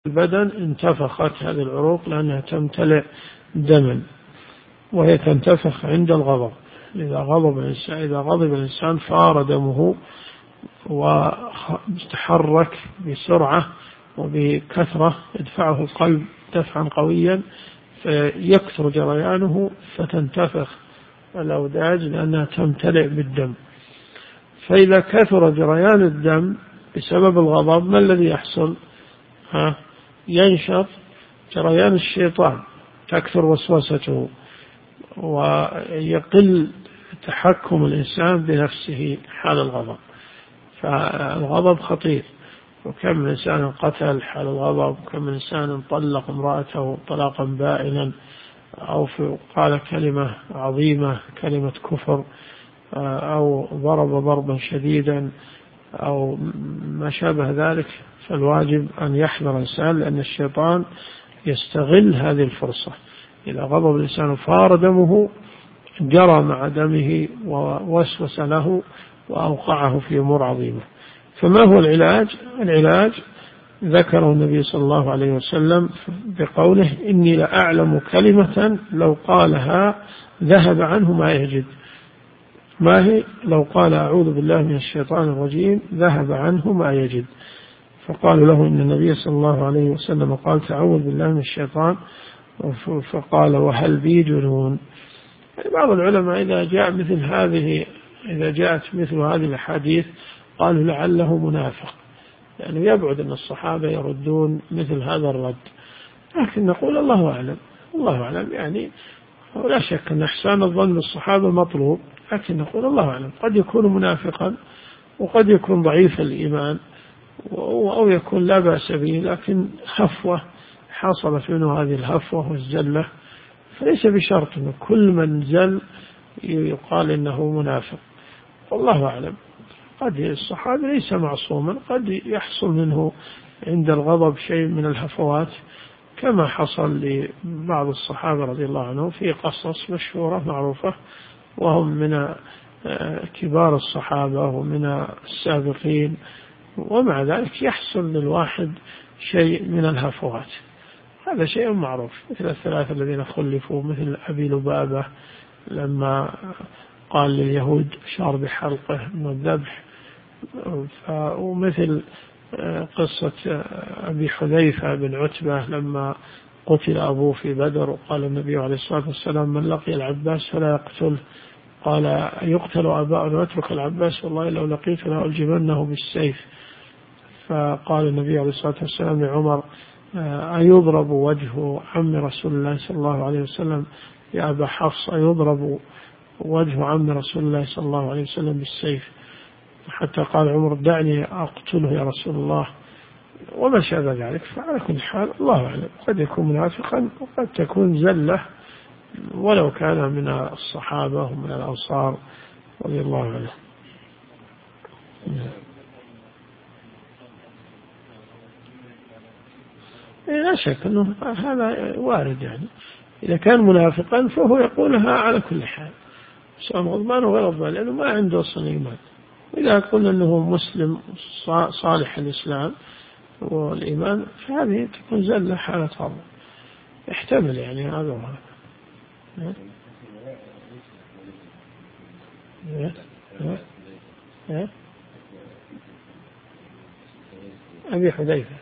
البدن انتفخت هذه العروق لأنها تمتلئ دما، وهي تنتفخ عند الغضب. إذا غضب الإنسان فار دمه وتحرك بسرعة وبكثرة، يدفعه القلب دفعا قويا فيكثر جريانه فتنتفخ الأوداج لأنها تمتلئ بالدم. فإذا كثر جريان الدم بسبب الغضب ما الذي يحصل؟ ينشط جريان الشيطان، تكثر وسوسته، ويقل تحكم الإنسان بنفسه حال الغضب. فالغضب خطير، وكم من إنسان قتل حال الغضب، وكم من إنسان طلق امرأته طلاقا بائنا، أو قال كلمة عظيمة كلمة كفر، أو ضرب ضربا شديدا أو ما شابه ذلك. فالواجب أن يحذر الإنسان، لأن الشيطان يستغل هذه الفرصة. إذا غضب الإنسان فار دمه جرى مع دمه ووسوس له وأوقعه في أمور عظيمة. فما هو العلاج؟ العلاج ذكره النبي صلى الله عليه وسلم بقوله: إني لأعلم كلمة لو قالها ذهب عنه ما يجد. ما هي؟ لو قال أعوذ بالله من الشيطان الرجيم ذهب عنه ما يجد. فقالوا له إن النبي صلى الله عليه وسلم قال تعوذ بالله من الشيطان، فقال وهل بي جنون؟ بعض العلماء إذا جاءت مثل هذه الأحاديث قالوا لعله منافق، يعني يبعد أن الصحابة يردون مثل هذا الرد. لكن نقول الله أعلم، الله أعلم، يعني لا شك أن إحسان الظن بالصحابة مطلوب، لكن نقول الله أعلم، قد يكون منافقا وقد يكون ضعيف الإيمان أو يكون لا بأس به، لكن هفوة حصلت منه هذه الهفوة والزلة، فليس بشرط أن كل من زل يقال إنه منافق، والله أعلم. قد الصحابي ليس معصوما، قد يحصل منه عند الغضب شيء من الهفوات، كما حصل لبعض الصحابة رضي الله عنهم في قصص مشهورة معروفة، وهم من كبار الصحابة ومن السابقين، ومع ذلك يحصل للواحد شيء من الهفوات، هذا شيء معروف. مثل الثلاثة الذين خلفوا، مثل أبي لبابة لما قال لليهود شار بحلقه من الذبح، ومثل قصة أبي حذيفة بن عتبة لما قتل أبوه في بدر، وقال النبي عليه الصلاة والسلام من لقي العباس فلا يقتله، قال يقتل أباء واترك العباس، والله لو لقيت لألجمنه بالسيف. فقال النبي عليه الصلاة والسلام لعمر أيضرب وجه عم رسول الله صلى الله عليه وسلم يا أبا حفص، أيضرب وجه عم رسول الله صلى الله عليه وسلم بالسيف؟ حتى قال عمر دعني أقتله يا رسول الله، وما شابه ذلك. فعلى كل حال الله أعلم، قد يكون منافقا وقد تكون زلة، ولو كان من الصحابة ومن الأنصار رضي الله عنهم. لا شك أنه هذا وارد، يعني إذا كان منافقا فهو يقولها على كل حال، سواء غضبان وغير غضبان، لأنه ما عنده أصل إيمان. إذا قلنا أنه مسلم صالح الإسلام والإيمان فهذه تكون زلة حالة غضب، يحتمل يعني هذا وهذا. أبي حذيفة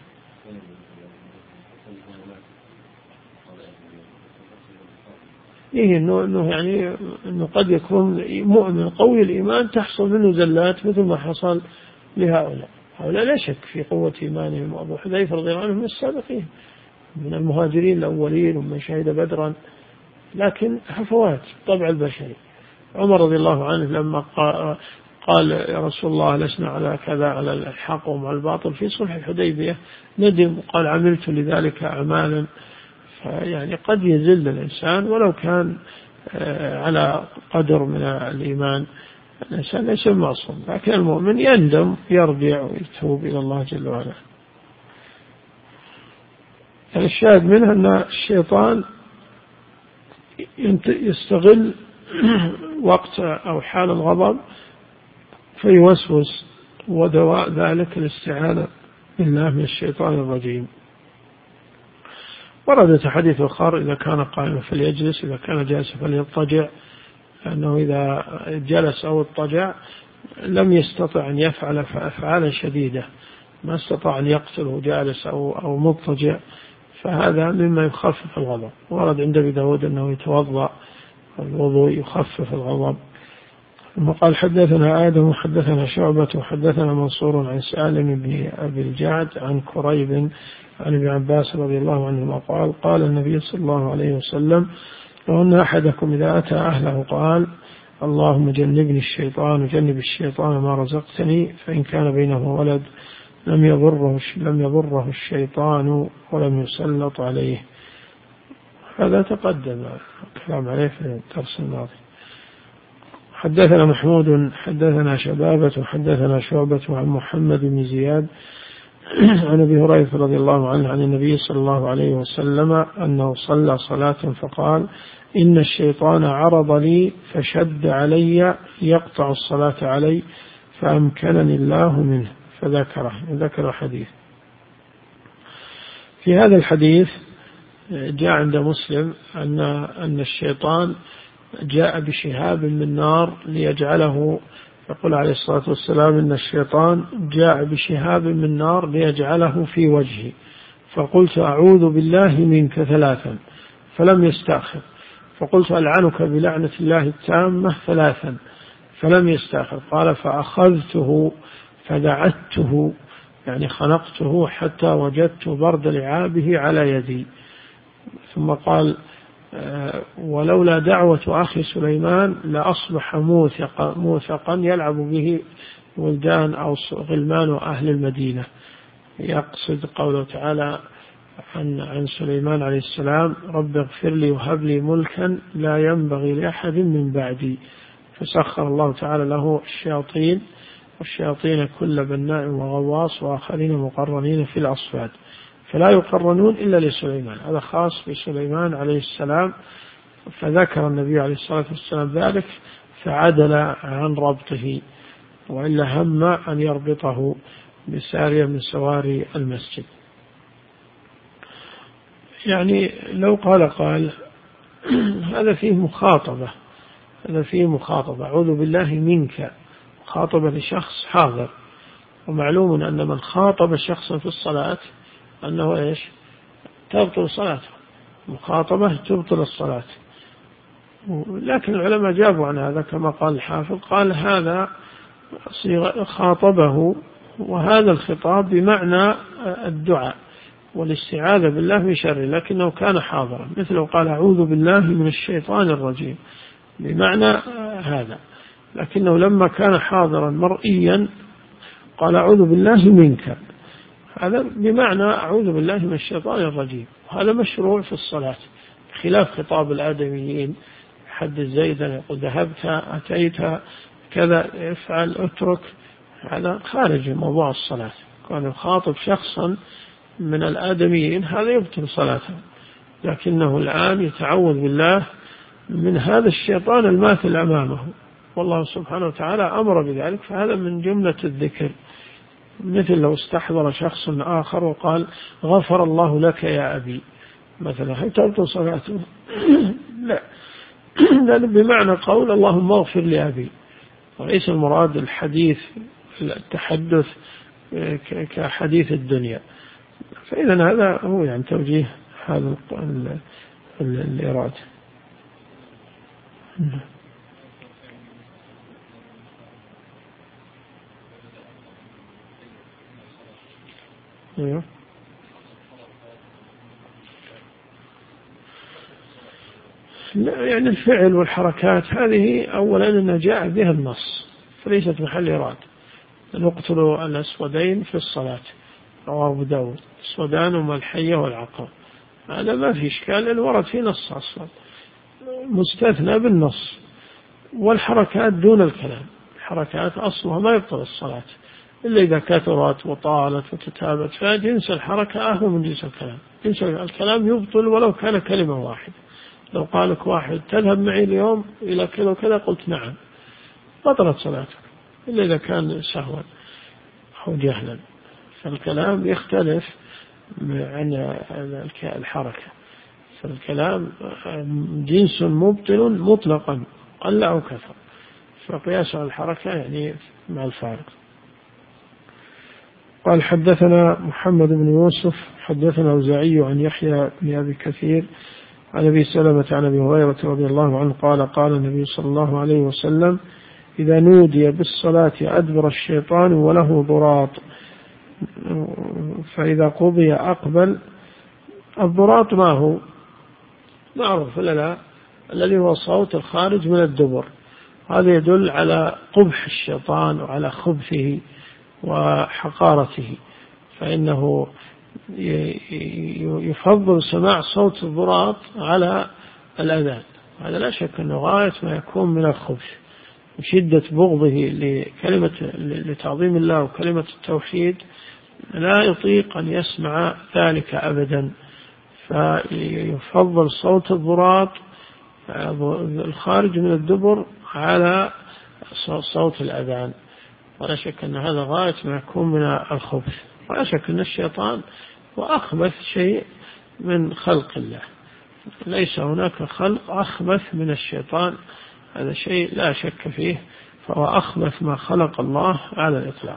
إنه يعني إنه قد يكون مؤمن قوي الإيمان تحصل منه زلات مثل ما حصل لهؤلاء. هؤلاء لا شك في قوة إيمانهم، وأبو حذيفة رضي الله عنه من السابقين من المهاجرين الأولين ومن شهد بدرا، لكن هفوات طبع البشري. عمر رضي الله عنه لما قال يا رسول الله لسنا على كذا، على الحق ومع الباطل في صلح الحديبية، ندم وقال عملت لذلك أعمالا. يعني قد يزل الإنسان ولو كان على قدر من الإيمان، الإنسان ليس معصوم، لكن المؤمن يندم يرجع ويتوب إلى الله جل وعلا. الشاهد منها أن الشيطان يستغل وقت أو حال الغضب فيوسوس، ودواء ذلك الاستعانة بالله من الشيطان الرجيم. وردت حديث آخر إذا كان قائما فليجلس، إذا كان جالسا فليضطجع، لأنه إذا جلس أو اضطجع لم يستطع أن يفعل أفعالا شديدة، ما استطاع أن يقتله جالس أو مضطجع، فهذا مما يخفف الغضب. ورد عند أبي داود أنه يتوضأ، الوضوء يخفف الغضب. ثم قال حدثنا آدم وحدثنا شعبة وحدثنا منصور عن سالم بن أبي الجعد عن كريب عن ابن عباس رضي الله عنهما قال قال النبي صلى الله عليه وسلم لو أن أحدكم إذا أتى أهله قال اللهم جنبني الشيطان وجنب الشيطان ما رزقتني، فإن كان بينه ولد لم يضره الشيطان ولم يسلط عليه. هذا تقدم الكلام عليه في الدرس الماضي. حدثنا محمود حدثنا شبابة حدثنا شعبة عن محمد بن زياد عن أبي هريرة رضي الله عنه عن النبي صلى الله عليه وسلم أنه صلى صلاة فقال إن الشيطان عرض لي فشد علي يقطع الصلاة علي فأمكنني الله منه، ذكر حديث. في هذا الحديث جاء عند مسلم أن الشيطان جاء بشهاب من نار ليجعله، يقول عليه الصلاة والسلام إن الشيطان جاء بشهاب من نار ليجعله في وجهي، فقلت أعوذ بالله منك 3 فلم يستأخر، فقلت ألعنك بلعنة الله التامة 3 فلم يستأخر، قال فأخذته فدعته يعني خنقته حتى وجدت برد لعابه على يدي. ثم قال ولولا دعوة أخي سليمان لأصبح موثقا يلعب به ولدان أو غلمان أهل المدينة. يقصد قوله تعالى عن سليمان عليه السلام رب اغفر لي وهب لي ملكا لا ينبغي لأحد من بعدي، فسخر الله تعالى له والشياطين كل بناء وغواص وآخرين مقرنين في الأصفاد، فلا يقرنون إلا لسليمان، هذا خاص بسليمان عليه السلام. فذكر النبي عليه الصلاة والسلام ذلك فعدل عن ربطه، وإلا هم أن يربطه بسارية من سواري المسجد. يعني لو قال هذا فيه مخاطبة أعوذ بالله منك، مخاطبة لشخص حاضر، ومعلوم أن من خاطب شخصا في الصلاة أنه تبطل صلاته، مخاطبة تبطل الصلاة. لكن العلماء جابوا عن هذا كما قال الحافظ، قال هذا خاطبه، وهذا الخطاب بمعنى الدعاء والاستعاذة بالله من شره، لكنه كان حاضرا، مثله قال أعوذ بالله من الشيطان الرجيم بمعنى هذا، لكنه لما كان حاضرا مرئيا قال أعوذ بالله منك، هذا بمعنى أعوذ بالله من الشيطان الرجيم. وهذا مشروع في الصلاة خلاف خطاب الآدميين، حد زيدا يقول ذهبت أتيت كذا افعل اترك، هذا خارج موضوع الصلاة. كان يخاطب شخصا من الآدميين هذا يبطل صلاته، لكنه الآن يتعوذ بالله من هذا الشيطان الماثل أمامه، والله سبحانه وتعالى أمر بذلك، فهذا من جملة الذكر. مثل لو استحضر شخص آخر وقال غفر الله لك يا أبي مثلا، هل تبطل صلاته؟ لا، لأن بمعنى قول اللهم اغفر لأبي، وليس المراد الحديث التحدث كحديث الدنيا. فإذا هذا هو يعني توجيه هذا الإرادة. يعني الفعل والحركات هذه أولا أن جاء بها النص فليست محل إرادة. نقتل الأسودين في الصلاة رواه أبو داود، الأسودان هما الحية والعقرب، هذا ما في إشكال لأن ورد في نص أصلا مستثنى بالنص. والحركات دون الكلام، الحركات أصلها ما يبطل الصلاة إلا إذا كثرت وطالت وتتابت، فجنس الحركة أهو من جنس الكلام. جنس الكلام يبطل ولو كان كلمة واحدة. لو قالك واحد تذهب معي اليوم إلى كذا وكذا قلت نعم، بطلت صلاتك إلا إذا كان سهوا أو جهلا، فالكلام يختلف عن الحركة. فالكلام جنس مبطل مطلقا قل أو كثر، فقياس على الحركة يعني مع الفارق. قال حدثنا محمد بن يوسف حدثنا الأوزاعي عن يحيى بن أبي كثير عن أبي سلمة عن أبي هريرة رضي الله عنه قال قال النبي صلى الله عليه وسلم إذا نودي بالصلاة أدبر الشيطان وله ضراط، فإذا قضي أقبل. الضراط ما هو معروف لا الذي هو الصوت الخارج من الدبر، هذا يدل على قبح الشيطان وعلى خبثه وحقارته، فإنه يفضل سماع صوت الضراط على الأذان. هذا لا شك أنه غاية ما يكون من الخبث وشدة بغضه لتعظيم الله وكلمة التوحيد، لا يطيق أن يسمع ذلك أبدا، فيفضل صوت الضراط الخارج من الدبر على صوت الأذان. ولا شك أن هذا غاية ما يكون من الخبث، ولا شك أن الشيطان هو أخبث شيء من خلق الله، ليس هناك خلق أخبث من الشيطان، هذا شيء لا شك فيه، فهو أخبث ما خلق الله على الإطلاق.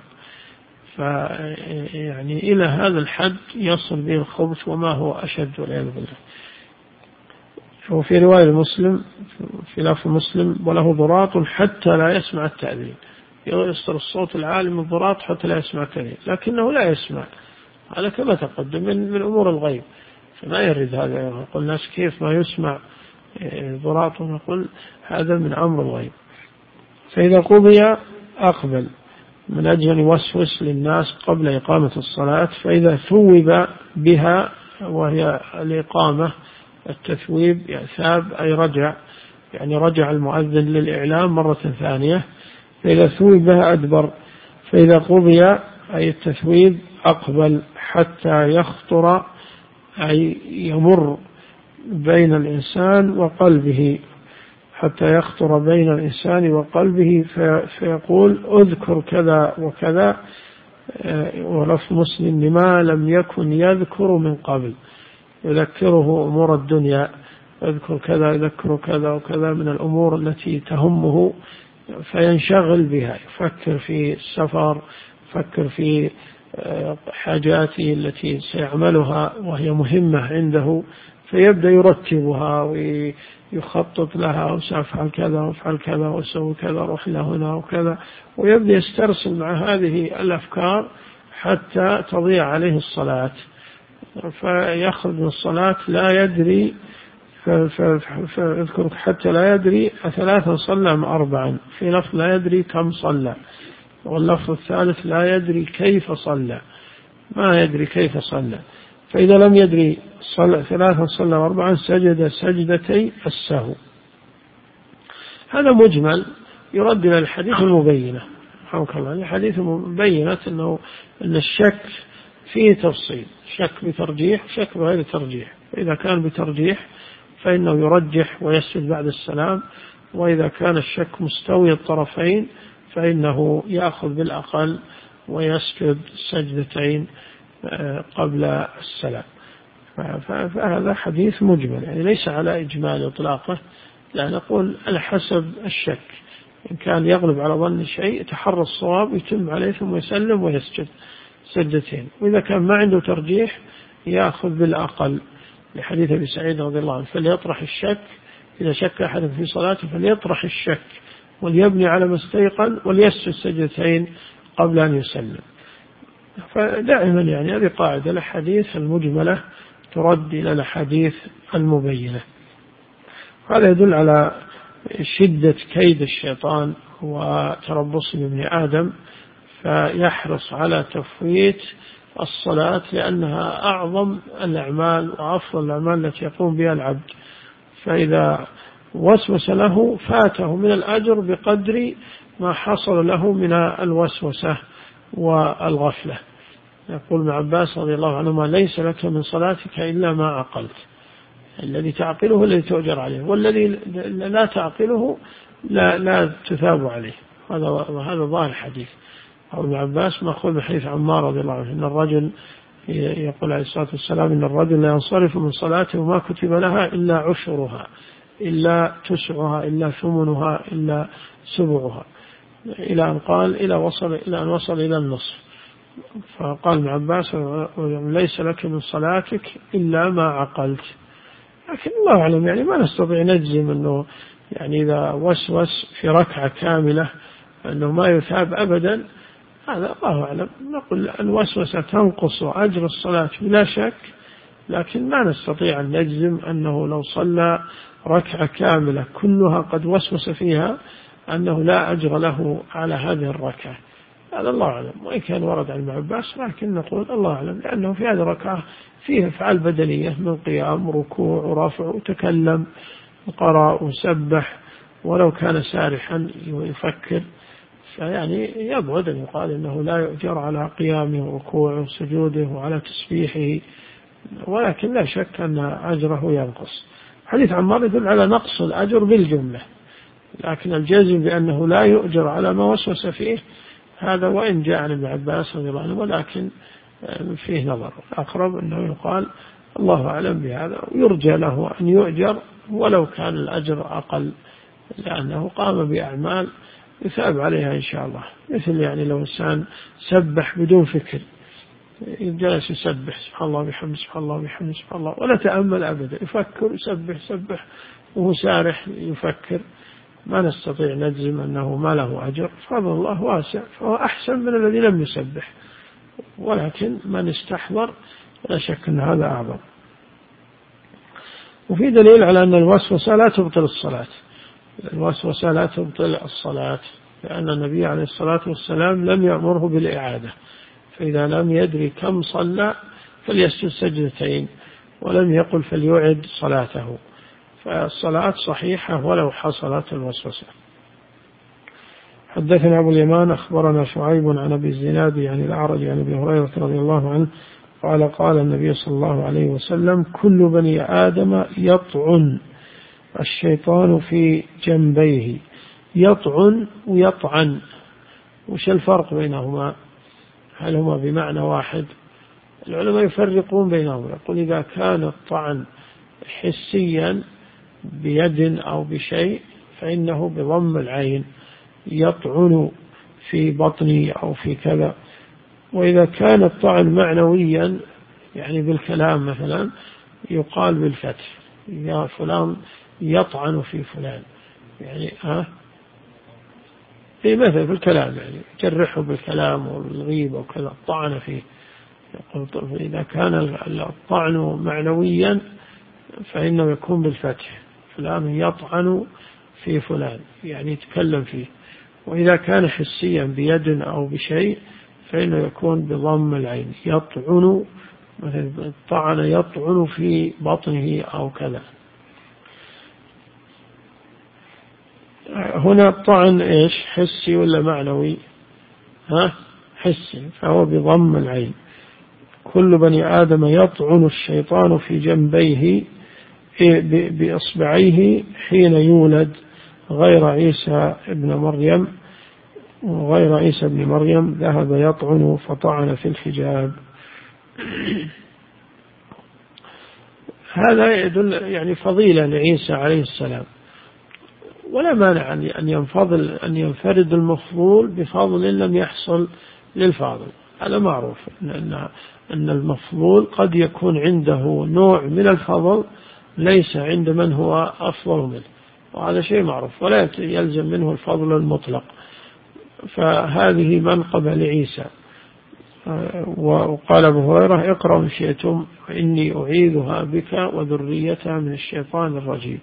فيعني إلى هذا الحد يصل به الخبث وما هو أشد والعياذ بالله. وفي رواية مسلم في لفظ مسلم وله ضراط حتى لا يسمع التأذين، يصدر الصوت العالي من الضراط حتى لا يسمع التأذين، لكنه لا يسمع، هذا كما تقدم من أمور الغيب، فما يرد هذا. يقول الناس كيف ما يسمع ضراط، ونقول هذا من أمر الغيب. فإذا قضي أقبل من أجل أن يوسوس للناس قبل إقامة الصلاة، فإذا ثوب بها وهي الإقامة التثويب يثاب أي رجع، يعني رجع المؤذن للإعلام مرة ثانية، فإذا ثوب بها أدبر، فإذا قضي أي التثويب أقبل حتى يخطر أي يمر بين الإنسان وقلبه، حتى يخطر بين الإنسان وقلبه فيقول أذكر كذا وكذا، ولفظ مسلم لما لم يكن يذكر من قبل، يذكره أمور الدنيا، يذكر كذا يذكر كذا وكذا من الأمور التي تهمه فينشغل بها، يفكر في السفر، يفكر في حاجاته التي سيعملها وهي مهمة عنده، فيبدأ يرتبها ويخطط لها، وسأفعل كذا وافعل كذا واسوي كذا روح هنا وكذا، ويبدأ يسترسل مع هذه الأفكار حتى تضيع عليه الصلاة، فيخرج من الصلاة لا يدري، فاذكر حتى لا يدري أثلاثا صلى أم أربعا، في لفظ لا يدري كم صلى، واللفظ الثالث لا يدري كيف صلى، ما يدري كيف صلى. فإذا لم يدري ثلاثا صلى أربعا سجد سجدتي السهو. هذا مجمل يرد إلى الحديث المبينة، حمك الله، الحديث المبينة أن الشك فيه تفصيل، شك بترجيح شك بغير ترجيح، فإذا كان بترجيح فإنه يرجح ويسجد بعد السلام، وإذا كان الشك مستوي الطرفين فإنه يأخذ بالأقل ويسجد سجدتين قبل السلام. فهذا حديث مجمل، يعني ليس على إجمال إطلاقه، لا نقول على حسب الشك، إن كان يغلب على ظن شيء يتحرى الصواب يتم عليه ثم يسلم ويسجد سجدتين، وإذا كان ما عنده ترجيح يأخذ بالأقل، لحديث أبي سعيد رضي الله عنه فليطرح الشك، إذا شك أحد في صلاته فليطرح الشك وليبني على ما استيقن وليسجد سجدتين قبل أن يسلم. فدائما يعني هذه قاعدة، الأحاديث المجملة ترد إلى الأحاديث المبينة. هذا يدل على شدة كيد الشيطان وتربص بابن آدم، فيحرص على تفويت الصلاة لأنها أعظم الأعمال وأفضل الأعمال التي يقوم بها العبد، فإذا وسوس له فاته من الأجر بقدر ما حصل له من الوسوسة والغفلة. يقول ابن عباس رضي الله عنهما ليس لك من صلاتك إلا ما عقلت، الذي تعقله الذي تؤجر عليه، والذي لا تعقله لا تثاب عليه. هذا ظاهر الحديث. أو ابن عباس مأخوذ من حديث عمار رضي الله عنه أن الرجل يقول عليه الصلاة والسلام إن الرجل لا ينصرف من صلاته وما كتب لها إلا عشرها إلا تسعها إلا ثمنها إلا سبعها، إلى أن قال إلى أن وصل إلى النصف. فقال ابن عباس ليس لك من صلاتك إلا ما عقلت. لكن الله أعلم يعني ما نستطيع نجزم أنه يعني إذا وسوس في ركعة كاملة أنه ما يثاب أبدا، هذا الله أعلم. نقول الوسوسة تنقص أجر الصلاة بلا شك، لكن ما نستطيع أن نجزم أنه لو صلى ركعة كاملة كلها قد وسوس فيها أنه لا أجر له على هذه الركعة، هذا الله أعلم. وإن كان ورد عن ابن عباس لكن نقول الله أعلم، لأنه في هذه الركعة فيه أفعال بدنية من قيام ركوع ورفع وتكلم وقرأ وسبح، ولو كان سارحا يفكر، فيعني يبعد أن يقال إنه لا يؤجر على قيامه وركوعه وسجوده وعلى تسبيحه، ولكن لا شك أن أجره ينقص. حديث عمار يدل على نقص الأجر بالجملة، لكن الجزم بأنه لا يؤجر على ما وسوس فيه هذا وإن جاء عن ابن عباس رضي الله عنه، ولكن فيه نظر. أقرب أنه يقال الله أعلم بهذا، ويرجى له أن يؤجر ولو كان الأجر أقل، لأنه قام بأعمال يثاب عليها إن شاء الله. مثل يعني لو إنسان سبح بدون فكر، جالس يسبح سبحان الله وبحمده سبحان الله وبحمده سبحان الله ولا تأمل أبدا، يفكر يسبح وهو سارح يفكر، ما نستطيع نجزم أنه ما له أجر. فضل الله واسع، فهو أحسن من الذي لم يسبح، ولكن من استحضر لا شك أن هذا أعظم. وفي دليل على أن الوسوسة لا تبطل الصلاة، الوسوسة لا تبطل الصلاة، لأن النبي عليه الصلاة والسلام لم يأمره بالإعادة، فإذا لم يدري كم صلى فليسجد سجدتين، ولم يقل فليعد صلاته، فالصلاة صحيحة ولو حصلت الوسوسة. حدثنا أبو اليمان أخبرنا شعيب عن أبي الزناد عن الأعرج عن أبي هريرة رضي الله عنه قال قال النبي صلى الله عليه وسلم كل بني آدم يطعن الشيطان في جنبيه. يطعن ويطعن، وش الفرق بينهما؟ هل هما بمعنى واحد؟ العلماء يفرقون بينهما، يقول إذا كان الطعن حسيا بيد أو بشيء فإنه بضم العين، يطعن في بطني أو في كذا. وإذا كان الطعن معنويا يعني بالكلام مثلا يقال بالفتح، يا فلان يطعن في فلان، يعني في مثل في الكلام يعني جرحه بالكلام والغيبة وكذا طعن فيه. إذا كان الطعن معنويا فإنه يكون بالفتح، فلان يطعن في فلان يعني يتكلم فيه. وإذا كان حسيا بيد أو بشيء فإنه يكون بضم العين، يطعن مثل الطعن يطعن في بطنه أو كذا. هنا الطعن إيش، حسي ولا معنوي؟ حسي، فهو بضم العين. كل بني آدم يطعن الشيطان في جنبيه بإصبعيه حين يولد غير عيسى ابن مريم، وغير عيسى ابن مريم ذهب يطعن فطعن في الحجاب. هذا يدل يعني فضيلة لعيسى عليه السلام، ولا مانع أن ينفرد المفضول بفضل لم يحصل للفاضل. هذا معروف أن المفضول قد يكون عنده نوع من الفضل ليس عند من هو أفضل منه، وهذا شيء معروف ولا يلزم منه الفضل المطلق. فهذه منقبة لعيسى. وقال أبو هريرة اقرأوا إن شئتم إني أعيذها بك وذريتها من الشيطان الرجيم.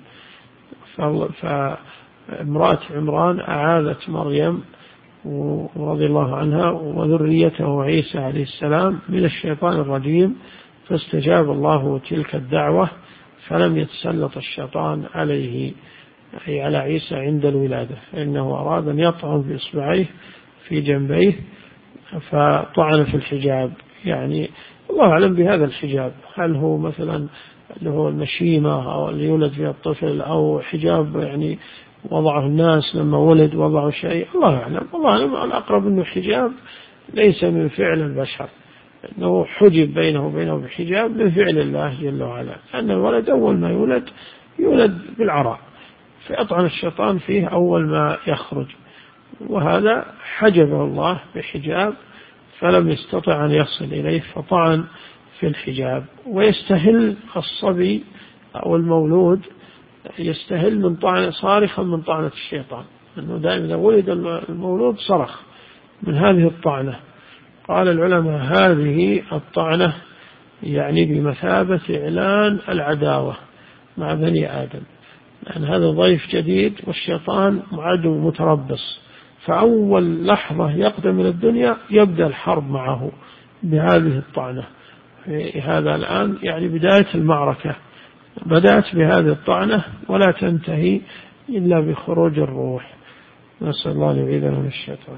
فامرأة عمران أعاذت مريم رضي الله عنها وذريته عيسى عليه السلام من الشيطان الرجيم، فاستجاب الله تلك الدعوة فلم يتسلط الشيطان عليه أي على عيسى عند الولادة، فإنه أراد أن يطعن بإصبعيه في جنبيه فطعن في الحجاب. يعني الله أعلم بهذا الحجاب، هل هو مثلا اللي هو المشيمة أو اللي يولد فيها الطفل، أو حجاب يعني وضعه الناس لما ولد وضعوا شيء، الله أعلم. الله أعلم، الأقرب أنه حجاب ليس من فعل البشر، أنه حجب بينه وبينه بحجاب من فعل الله جل وعلا، أن الولد أول ما يولد بالعراء، فيطعن الشيطان فيه أول ما يخرج، وهذا حجبه الله بحجاب فلم يستطع أن يصل إليه فطعن في الحجاب. ويستهل الصبي أو المولود يستهل من طعن صارخا من طعنة الشيطان، أنه دائما إذا ولد المولود صرخ من هذه الطعنة. قال العلماء هذه الطعنة يعني بمثابة إعلان العداوة مع بني آدم، لأن هذا ضيف جديد والشيطان عدو متربص، فأول لحظة يقدم إلى الدنيا يبدأ الحرب معه بهذه الطعنة. هذا الآن يعني بداية المعركة بدأت بهذه الطعنة ولا تنتهي إلا بخروج الروح. نسأل الله أن يعيذنا من الشيطان.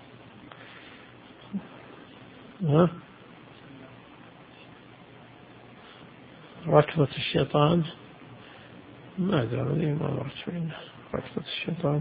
ركضة الشيطان ما أدري ما مرت منه. ركضة الشيطان.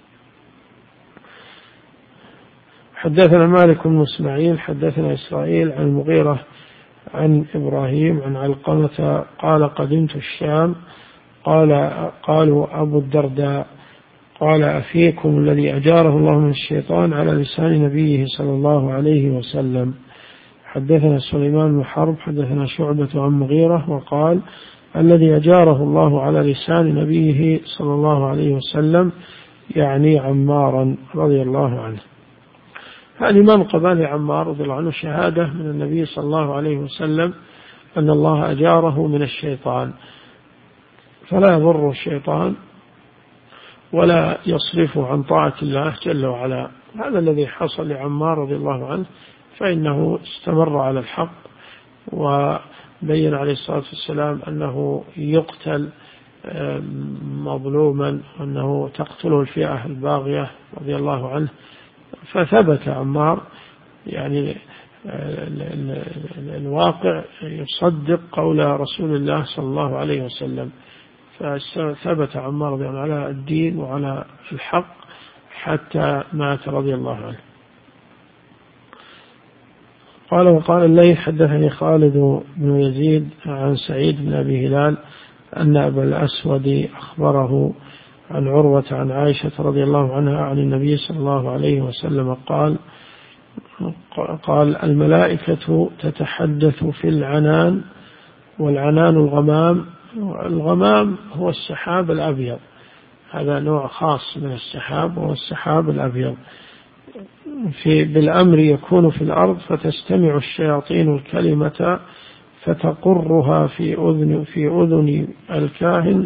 حدثنا مالك بن إسماعيل حدثنا إسرائيل عن المغيرة عن إبراهيم عن علقمة قال قدمت الشام قالوا أبو الدرداء قال أفيكم الذي أجاره الله من الشيطان على لسان نبيه صلى الله عليه وسلم. حدثنا سليمان بن حرب حدثنا شعبة عن مغيرة وقال الذي أجاره الله على لسان نبيه صلى الله عليه وسلم يعني عمارا رضي الله عنه. هذه منقبة لعمار رضي الله عنه شهادة من النبي صلى الله عليه وسلم أن الله أجاره من الشيطان، فلا يضر الشيطان ولا يصرفه عن طاعة الله جل وعلا. هذا الذي حصل لعمار رضي الله عنه، فإنه استمر على الحق وبين عليه الصلاة والسلام أنه يقتل مظلوما وأنه تقتله الفئة الباغية رضي الله عنه، فثبت عمار يعني الواقع يصدق قول رسول الله صلى الله عليه وسلم، فثبت عمار رضي الله عنه على الدين وعلى الحق حتى مات رضي الله عنه. قال وقال الليث حدثني خالد بن يزيد عن سعيد بن أبي هلال أن أبا الأسود أخبره عن عروة عن عائشة رضي الله عنها عن النبي صلى الله عليه وسلم قال الملائكة تتحدث في العنان، والعنان الغمام هو السحاب الأبيض، هذا نوع خاص من السحاب وهو السحاب الأبيض. بالأمر يكون في الأرض فتستمع الشياطين الكلمة فتقرها في أذن الكاهن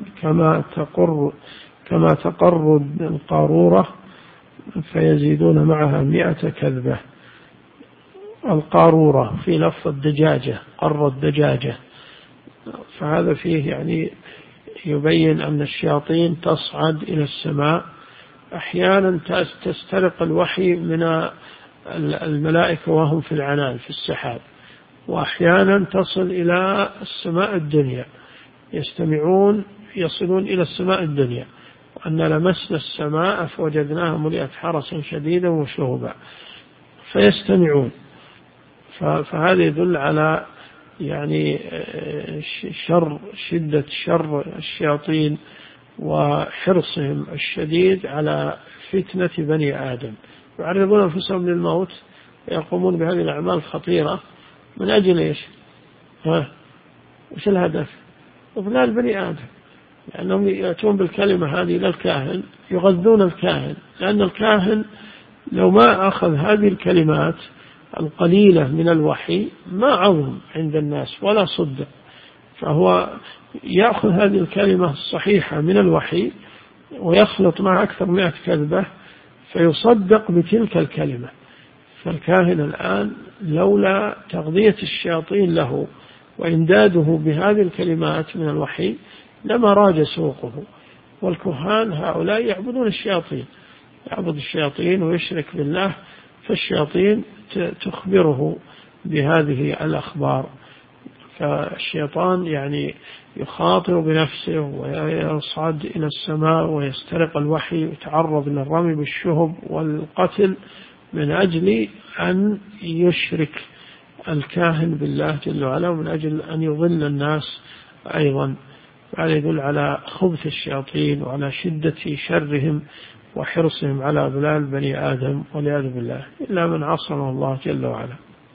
كما تقر القارورة، فيزيدون معها 100 كذبة. القارورة في لفظ الدجاجة، قر الدجاجة، فهذا فيه يعني يبين أن الشياطين تصعد إلى السماء، أحيانا تسترق الوحي من الملائكة وهم في العنان في السحاب، وأحيانا تصل إلى السماء الدنيا، يصلون إلى السماء الدنيا، وأن لمسنا السماء فوجدناها ملئت حرسا شديدا وشهبا، فيستمعون. فهذا يدل على يعني شدة شر الشياطين وحرصهم الشديد على فتنة بني آدم، يعرضون أنفسهم للموت ويقومون بهذه الأعمال الخطيرة من أجل إيش؟ وش الهدف؟ إضلال بني آدم، لأنهم يأتون بالكلمة هذه إلى الكاهن يغذون الكاهن، لأن الكاهن لو ما أخذ هذه الكلمات القليلة من الوحي ما عظم عند الناس ولا صدق، فهو يأخذ هذه الكلمة الصحيحة من الوحي ويخلط مع أكثر 100 كذبة فيصدق بتلك الكلمة. فالكاهن الآن لولا تغذية الشياطين له وإمداده بهذه الكلمات من الوحي لما راج سوقه. والكهان هؤلاء يعبدون الشياطين، يعبد الشياطين ويشرك بالله، فالشياطين تخبره بهذه الأخبار، فالشيطان يعني يخاطر بنفسه ويصعد إلى السماء ويسترق الوحي ويتعرض للرمي بالشهب والقتل من أجل أن يشرك الكاهن بالله جل وعلا ومن أجل أن يضل الناس أيضا. هذا يدل على خبث الشياطين وعلى شدة شرهم وحرصهم على أضلال بني آدم والعياذ بالله، إلا من عصمه الله جل وعلا.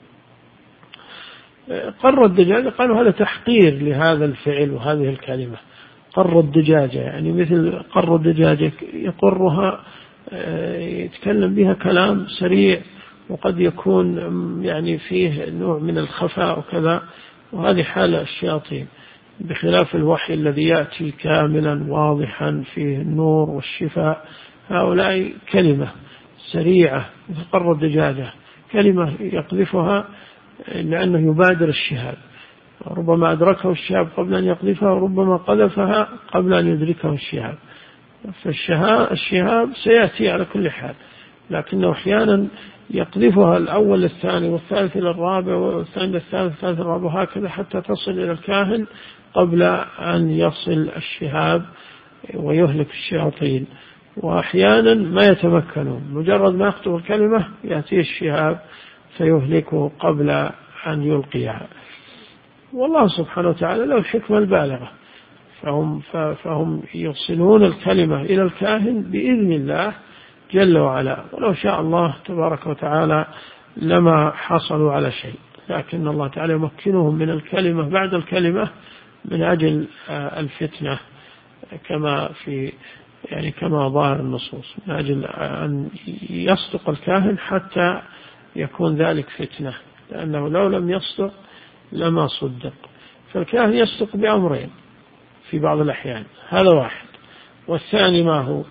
قر الدجاجة قالوا هذا تحقير لهذا الفعل وهذه الكلمة. قر الدجاجة يعني مثل قر الدجاجة يقرها، يتكلم بها كلام سريع وقد يكون يعني فيه نوع من الخفاء وكذا، وهذه حال الشياطين، بخلاف الوحي الذي يأتي كاملا واضحا فيه النور والشفاء. هؤلاء كلمة سريعة مثل قر الدجاجة، كلمة يقذفها لأنه يبادر الشهاب، ربما أدركه الشهاب قبل أن يقذفها، وربما قذفها قبل أن يدركه الشهاب. فالشهاب سيأتي على كل حال، لكنه أحيانا يقذفها الأول الثاني والثالث إلى الرابع والثاني الثالث الثالث الرابع، وهكذا حتى تصل إلى الكاهن قبل أن يصل الشهاب ويهلك الشياطين. وأحيانا ما يتمكنون، مجرد ما يخطب الكلمة يأتي الشهاب فيهلكه قبل أن يلقيها. والله سبحانه وتعالى له الحكمة البالغة، فهم يوصلون الكلمة إلى الكاهن بإذن الله جل وعلا، ولو شاء الله تبارك وتعالى لما حصلوا على شيء، لكن الله تعالى يمكنهم من الكلمة بعد الكلمة من أجل الفتنة، كما ظاهر النصوص، من أجل أن يصدق الكاهن حتى يكون ذلك فتنة، لأنه لو لم يصدق لما صدق. فالكاهن يصدق بأمرين في بعض الأحيان، هذا واحد. والثاني ما هو؟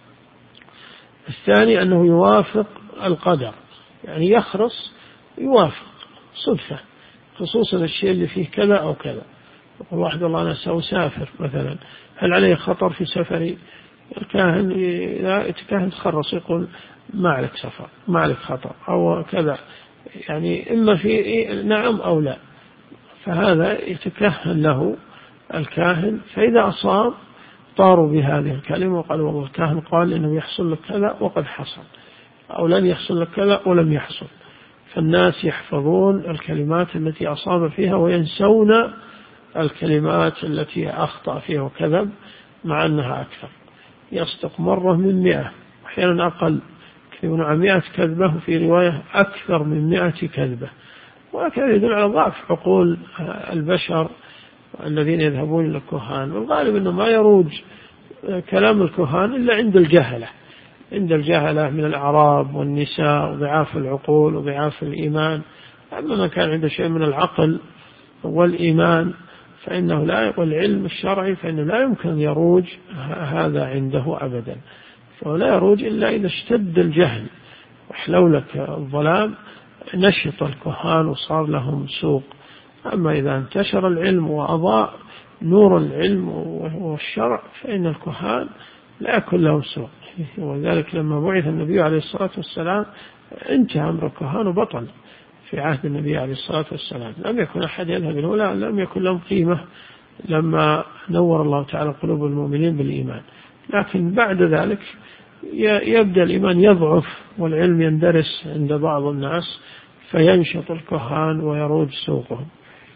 الثاني أنه يوافق القدر، يعني يخرص يوافق صدفة، خصوصا الشيء اللي فيه كذا أو كذا. يقول واحد والله أنا سأسافر مثلا، هل عليه خطر في سفري؟ الكاهن لا يتكاهن تخرص يقول ما عليك سفر، ما عليك خطر أو كذا، يعني إما في نعم أو لا. فهذا يتكهن له الكاهن، فإذا أصاب طاروا بهذه الكلمة وقالوا والله الكاهن قال إنه يحصل لك كذا وقد حصل، أو لن يحصل لك كذا ولم يحصل. فالناس يحفظون الكلمات التي أصاب فيها وينسون الكلمات التي أخطأ فيها وكذب، مع أنها أكثر. يصدق مرة من 100، أحيانا أقل، يكذبون عن 100 كذبة، وفي رواية أكثر من 100 كذبة. وهكذا يدل على ضعف عقول البشر الذين يذهبون إلى الكهان. والغالب أنه ما يروج كلام الكهان إلا عند الجهلة من الأعراب والنساء وضعاف العقول وضعاف الإيمان. أما من كان عنده شيء من العقل والإيمان فإنه والعلم الشرعي فإنه لا يمكن يروج هذا عنده أبدا. فلا يروج إلا إذا اشتد الجهل وحلولك الظلام، نشط الكهان وصار لهم سوق. أما إذا انتشر العلم وأضاء نور العلم والشرع فإن الكهان لا يكون لهم سوق. وذلك لما بعث النبي عليه الصلاة والسلام انتهى أمر الكهان وبطل في عهد النبي عليه الصلاة والسلام، لم يكن أحد يذهب إليه، لم يكن لهم قيمة لما نور الله تعالى قلوب المؤمنين بالإيمان. لكن بعد ذلك يبدأ الإيمان يضعف والعلم يندرس عند بعض الناس فينشط الكهان ويروج سوقهم.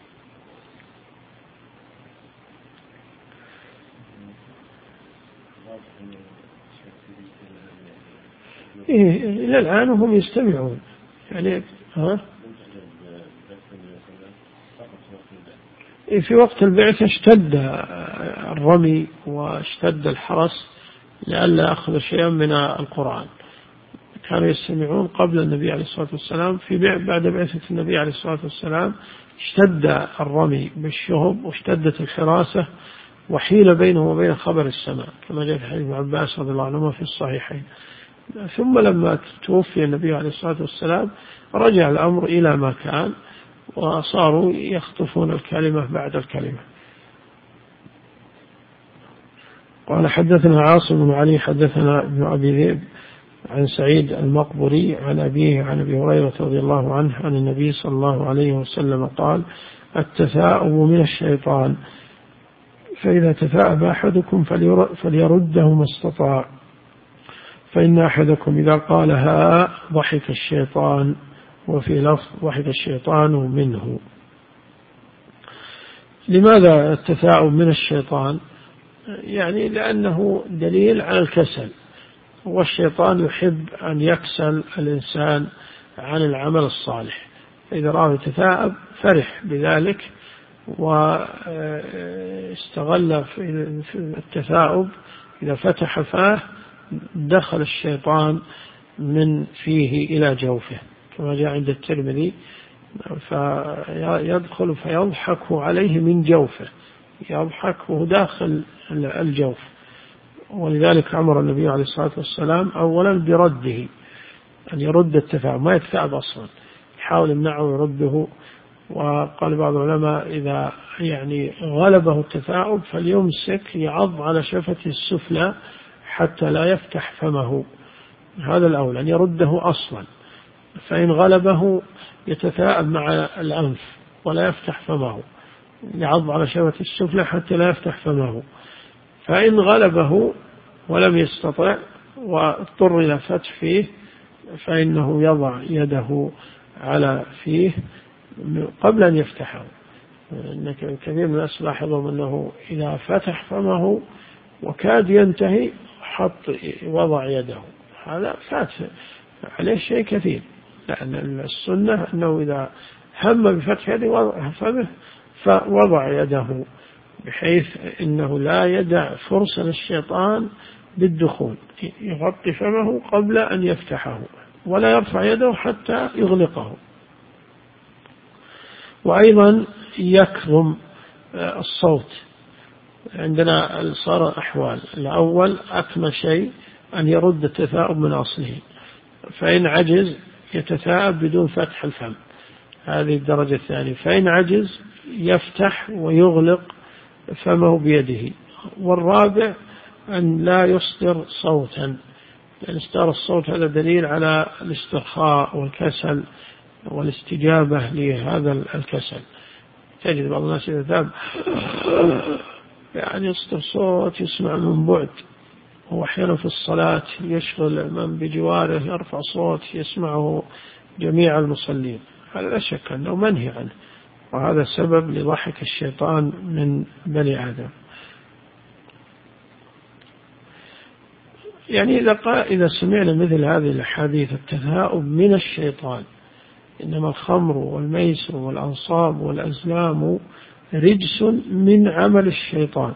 إلى الآن هم يستمعون يعني في وقت البعثة اشتد الرمي واشتد الحرس لئلا أخذ شيئا من القرآن. كانوا يستمعون قبل النبي عليه الصلاة والسلام. بعد بعثة النبي عليه الصلاة والسلام اشتد الرمي بالشهب واشتدت الحراسة وحيل بينه وبين خبر السماء كما جاء في حديث ابن عباس رضي الله عنهما في الصحيحين. ثم لما توفي النبي عليه الصلاة والسلام رجع الأمر إلى ما كان وصاروا يخطفون الكلمة بعد الكلمة. قال حدثنا عاصم بن علي حدثنا ابن أبي ذئب عن سعيد المقبري عن أبيه عن أبي هريرة رضي الله عنه عن النبي صلى الله عليه وسلم قال: التثاؤب من الشيطان، فإذا تثاءب أحدكم فليرده ما استطاع، فإن أحدكم إذا قالها ضحك الشيطان وفي لفظ ضحك الشيطان منه. لماذا التثاؤب من الشيطان؟ يعني لأنه دليل على الكسل، والشيطان يحب أن يكسل الإنسان عن العمل الصالح، إذا رأى يتثاءب فرح بذلك واستغل في التثاؤب. إذا فتح فاه دخل الشيطان من فيه إلى جوفه كما جاء عند الترمذي، فيدخل فيضحك عليه من جوفه، يضحك وهو داخل الجوف. ولذلك أمر النبي عليه الصلاة والسلام أولا برده، أن يرد التثاؤب، ما يتثاءب أصلا، يحاول يمنعه ويرده. وقال بعض العلماء إذا يعني غلبه التثاؤب فليمسك يعض على شفته السفلى حتى لا يفتح فمه، هذا الأول أن يرده أصلا. فإن غلبه يتثاءب مع الأنف ولا يفتح فمه، يعض على شفته السفلى حتى لا يفتح فمه. فإن غلبه ولم يستطع واضطر إلى فتح فيه فإنه يضع يده على فيه قبل أن يفتحه. كثير من الناس لاحظوا أنه إذا فتح فمه وكاد ينتهي وضع يده، هذا فات عليه شيء كثير، لأن السنة أنه إذا هم بفتح يده فمه فوضع يده بحيث أنه لا يدع فرصة للشيطان بالدخول، يغطي فمه قبل أن يفتحه ولا يرفع يده حتى يغلقه. وأيضا يكظم الصوت. عندنا صار أحوال: الأول أكمل شيء أن يرد التثاؤب من أصله، فإن عجز يتثاءب بدون فتح الفم، هذه الدرجة الثانية. فإن عجز يفتح ويغلق فمه بيده. والرابع أن لا يصدر صوتا، لأن إصدار الصوت هذا دليل على الاسترخاء والكسل والاستجابة لهذا الكسل. تجد بعض الناس إذا يعني يصدر صوت يسمع من بعد، هو أحيانا في الصلاة يشغل من بجواره يرفع صوت يسمعه جميع المصلين، هذا لا شك أنه منهي عنه، وهذا سبب لضحك الشيطان من بني آدم. يعني إذا سمعنا مثل هذه الأحاديث التثاؤب من الشيطان، إنما الخمر والميسر والأنصاب والأزلام رجس من عمل الشيطان،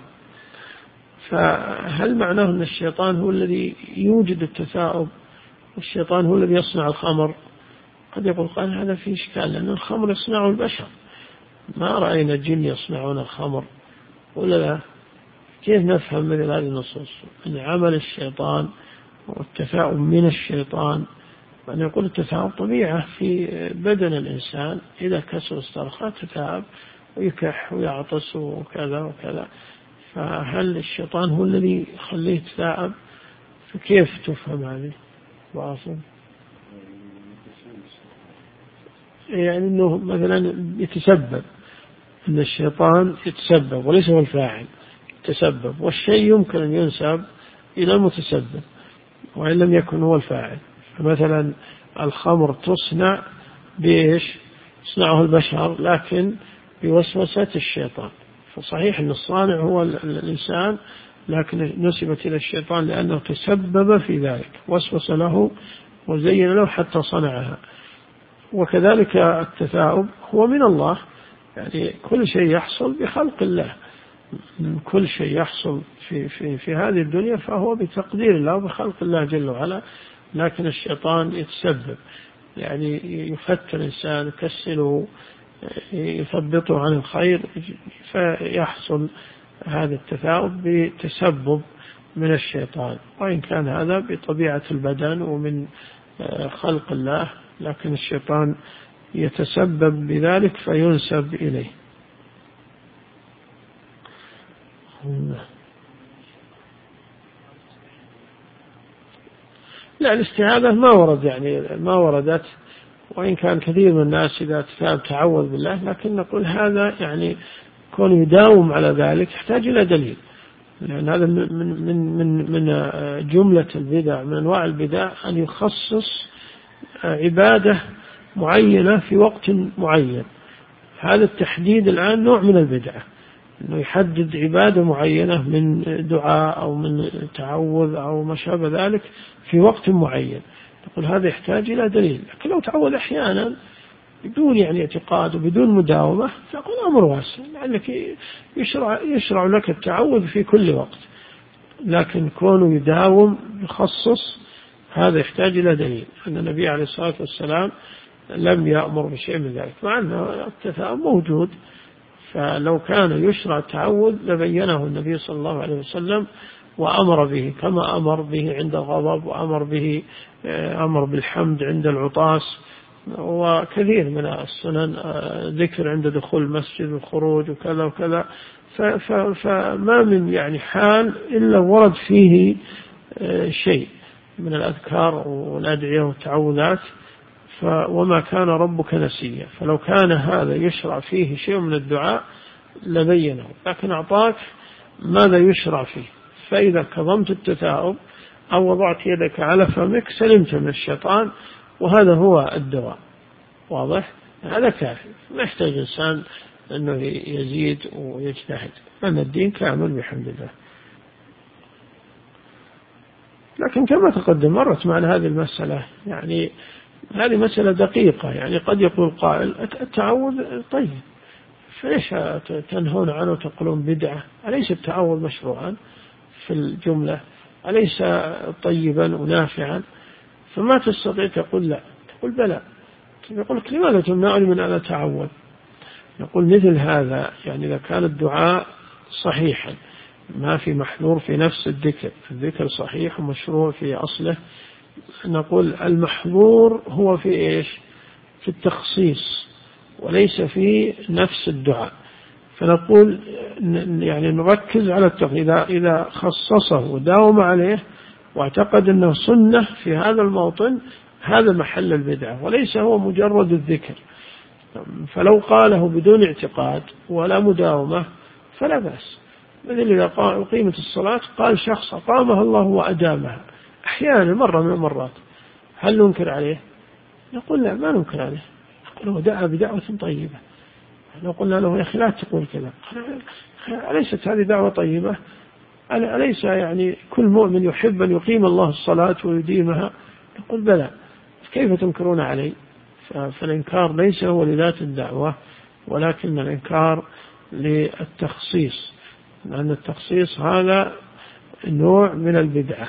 فهل معناه أن الشيطان هو الذي يوجد التثاؤب والشيطان هو الذي يصنع الخمر؟ قد يقول قال هذا فيه إشكال، لأن الخمر يصنعه البشر، ما رأينا الجن يصنعون الخمر ولا لا. كيف نفهم مثل هذه النصوص أن عمل الشيطان والتثاؤب من الشيطان؟ أن يقول التثاؤب طبيعة في بدن الإنسان، إذا كسر استرخاء تثاؤب ويكح ويعطس وكذا وكذا، فهل الشيطان هو الذي يخليه يتثاءب؟ فكيف تفهم هذه واصل؟ يعني أنه مثلا يتسبب، أن الشيطان يتسبب وليس هو الفاعل، يتسبب، والشيء يمكن أن ينسب إلى المتسبب وإن لم يكن هو الفاعل. فمثلا الخمر تصنع بإيش؟ يصنعه البشر لكن بوسوسة الشيطان، فصحيح أن الصانع هو الإنسان لكن نسبت إلى الشيطان لأنه تسبب في ذلك، وسوس له وزين له حتى صنعها. وكذلك التثاؤب هو من الله، يعني كل شيء يحصل بخلق الله، كل شيء يحصل في هذه الدنيا فهو بتقدير الله وبخلق الله جل وعلا، لكن الشيطان يتسبب، يعني يفتر الإنسان يكسله يثبطه عن الخير، فيحصل هذا التثاؤب بتسبب من الشيطان، وإن كان هذا بطبيعة البدن ومن خلق الله، لكن الشيطان يتسبب بذلك فينسب إليه. لا، الاستعاذة ما ورد، يعني ما وردت، وإن كان كثير من الناس إذا تعوذ بالله، لكن نقول هذا يعني كون يداوم على ذلك يحتاج إلى دليل، لأن هذا من جملة البدع، من أنواع البدع أن يخصص عبادة معينة في وقت معين. هذا التحديد الآن نوع من البدعة، أنه يحدد عبادة معينة من دعاء أو من تعوذ أو ما شابه ذلك في وقت معين. نقول هذا يحتاج إلى دليل. لكن لو تعوذ أحيانا بدون يعني اعتقاد وبدون مداومة فأقول أمر واسع، لأنك يشرع لك التعوذ في كل وقت. لكن كونه يداوم يخصص هذا يحتاج إلى دليل. أن النبي عليه الصلاة والسلام لم يأمر بشيء من ذلك، مع أن التثاؤب موجود. فلو كان يشرع التعوذ لبينه النبي صلى الله عليه وسلم وأمر به، كما أمر به عند الغضب، وأمر به أمر بالحمد عند العطاس، وكثير من السنن ذكر عند دخول المسجد والخروج وكذا وكذا. فما من يعني حال إلا ورد فيه شيء من الأذكار والأدعية والتعوذات. وما كان ربك نسيا. فلو كان هذا يشرع فيه شيء من الدعاء لبينه، لكن أعطاك ماذا يشرع فيه. فإذا كظمت التثاؤب أو وضعت يدك على فمك سلمت من الشيطان، وهذا هو الدواء. واضح؟ هذا كافي، ما يحتاج إنسان أنه يزيد ويجتهد، أن الدين كامل بحمد الله. لكن كما تقدم مرت معنا هذه المسألة، يعني هذه مسألة دقيقة. يعني قد يقول قائل التعوذ طيب، فليش تنهون عنه وتقولون بدعة؟ أليس التعوذ مشروعا في الجملة؟ أليس طيبا ونافعا؟ فما تستطيع تقول لا، تقول بلى. يقول لك لماذا تمنعني من أن أتعوذ؟ نقول مثل هذا، يعني إذا كان الدعاء صحيحا ما في محذور في نفس الذكر صحيح ومشروع في أصله، نقول المحظور هو في إيش؟ في التخصيص وليس في نفس الدعاء. فنقول يعني نركز على التخصيص. إذا خصصه وداوم عليه واعتقد أنه سنة في هذا الموطن، هذا محل البدعة وليس هو مجرد الذكر. فلو قاله بدون اعتقاد ولا مداومة فلا بأس. مثل إذا أقيمت الصلاة قال شخص أقامها الله وأدامها أحيانا مرة من المرات، هل ننكر عليه؟ نقول لا، ما ننكر عليه. نقول هو دعا بدعوة طيبة. لو قلنا له يا أخي لا تقول كذا، أليست هذه دعوة طيبة؟ أليس يعني كل مؤمن يحب أن يقيم الله الصلاة ويديمها؟ نقول بلى، كيف تنكرون علي؟ فالإنكار ليس هو لذات الدعوة، ولكن الإنكار للتخصيص، لأن التخصيص هذا نوع من البدعة.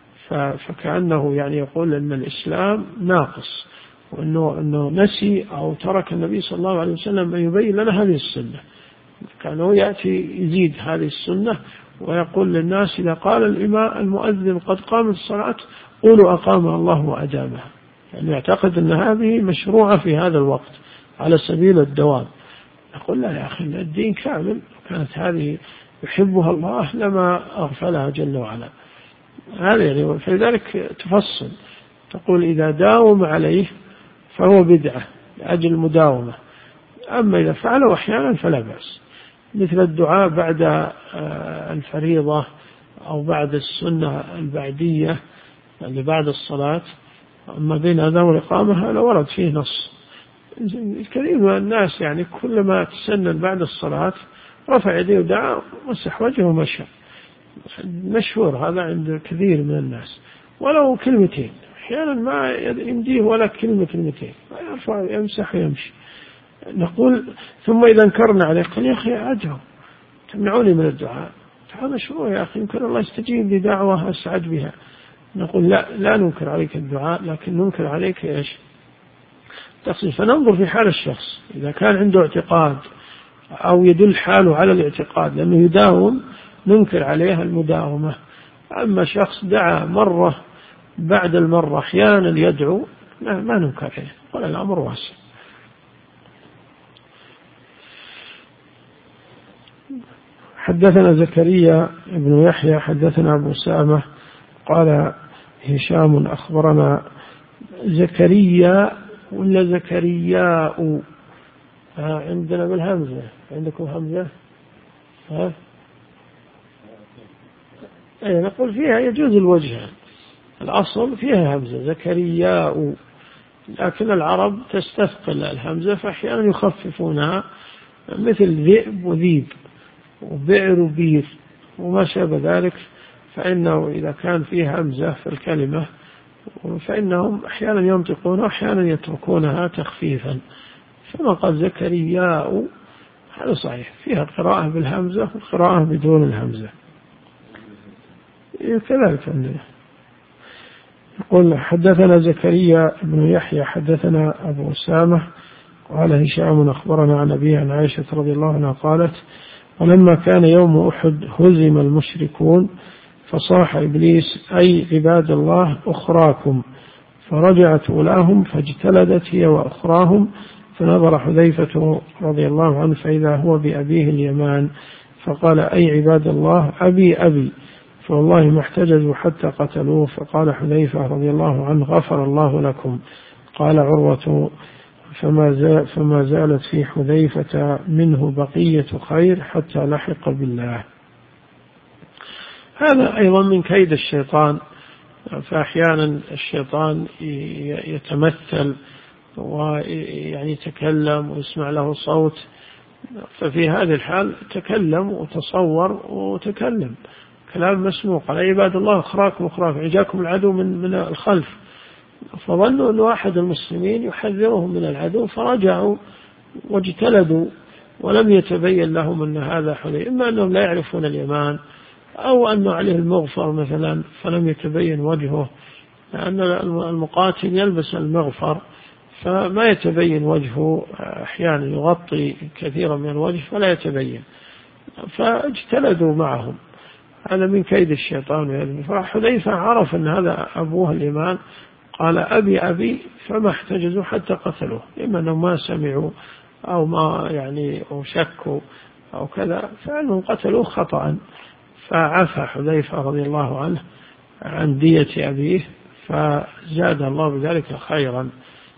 فكأنه يعني يقول أن الإسلام ناقص، وأنه نسي أو ترك النبي صلى الله عليه وسلم أن يبين لنا هذه السنة. كانه يأتي يزيد هذه السنة ويقول للناس إذا قال المؤذن قد قامت الصلاة قولوا أقامها الله وأدامها. يعني يعتقد أن هذه مشروعة في هذا الوقت على سبيل الدوام. نقول لا يا أخي، الدين كامل، كانت هذه يحبها الله لما أغفلها جل وعلا. هذا يعني فلذلك تفصل، تقول إذا داوم عليه فهو بدعة لأجل المداومة، أما إذا فعله أحيانا فلا بأس، مثل الدعاء بعد الفريضة أو بعد السنة البعدية اللي بعد الصلاة. أما بين أذان والإقامة هذا ورد فيه نص. الكثير من الناس يعني كلما تسنن بعد الصلاة رفع يديه ودعا مسح وجهه ومشى، مشهور هذا عند كثير من الناس، ولو كلمتين، أحيانا ما يمديه ولا كلمتين، يرفع يمسح ويمشي. نقول ثم إذا انكرنا عليه قال يا أخي أدعو، تمنعوني من الدعاء، هذا مشروع يا أخي، يمكن الله يستجيب لدعوة أسعد بها. نقول لا ننكر عليك الدعاء، لكن ننكر عليك إيش؟ تخصيص. فننظر في حال الشخص، إذا كان عنده اعتقاد أو يدل حاله على الاعتقاد لأنه يداوم ننكر عليه المداومة. أما شخص دعا مرة بعد المرة أحيانا يدعو ما ننكر عليه، ولا الأمر واسع. حدثنا زكريا بن يحيى حدثنا أبو سامة قال هشام أخبرنا زكريا ولا زكرياء؟ عندنا بالهمزة، عندكم همزة؟ أي نقول فيها يجوز الوجه، الأصل فيها همزة زكرياء، لكن العرب تستثقل الهمزة فأحيانا يخففونها، مثل ذئب وذيب وبئر وبير وما شابه ذلك، فإنه إذا كان فيه همزة في الكلمة فإنهم أحيانا ينطقون وأحيانا يتركونها تخفيفا. فما قال زكرياء هذا صحيح، فيها قراءة بالهمزة وقراءة بدون الهمزة كذلك عندنا. يقول حدثنا زكريا بن يحيى حدثنا أبو أسامة قال هشام أخبرنا عن أبيه عن عائشة رضي الله عنها قالت ولما كان يوم أحد هزم المشركون فصاح إبليس أي عباد الله أخراكم، فرجعت أولاهم فاجتلدت هي وأخراهم، فنظر حذيفة رضي الله عنه فإذا هو بأبيه اليمان فقال أي عباد الله أبي، فوالله ما احتجزوا حتى قتلوه. فقال حذيفة رضي الله عنه غفر الله لكم. قال عروة فما زالت في حذيفة منه بقية خير حتى لحق بالله. هذا أيضا من كيد الشيطان، فأحيانا الشيطان يتمثل ويعني يتكلم ويسمع له صوت، ففي هذه الحال تكلم وتصور وتكلم كلام مسموع. قال عباد الله أخراكم جاءكم العدو من الخلف، فظنوا أن واحد المسلمين يحذرهم من العدو فرجعوا واجتلدوا ولم يتبين لهم أن هذا حذيفة، إما أنهم لا يعرفون اليمان أو أنه عليه المغفر مثلا فلم يتبين وجهه، لأن المقاتل يلبس المغفر فما يتبين وجهه، أحيانا يغطي كثيرا من الوجه فلا يتبين، فاجتلدوا معهم. هذا من كيد الشيطان. فحذيفة عرف أن هذا أبوه الإيمان، قال أبي فما احتجزوا حتى قتلوه، إما أنهم ما سمعوا أو ما يعني أو شكوا أو كذا، فأنهم قتلوه خطأ. فعفى حذيفة رضي الله عنه عن دية أبيه، فزاد الله بذلك خيرا،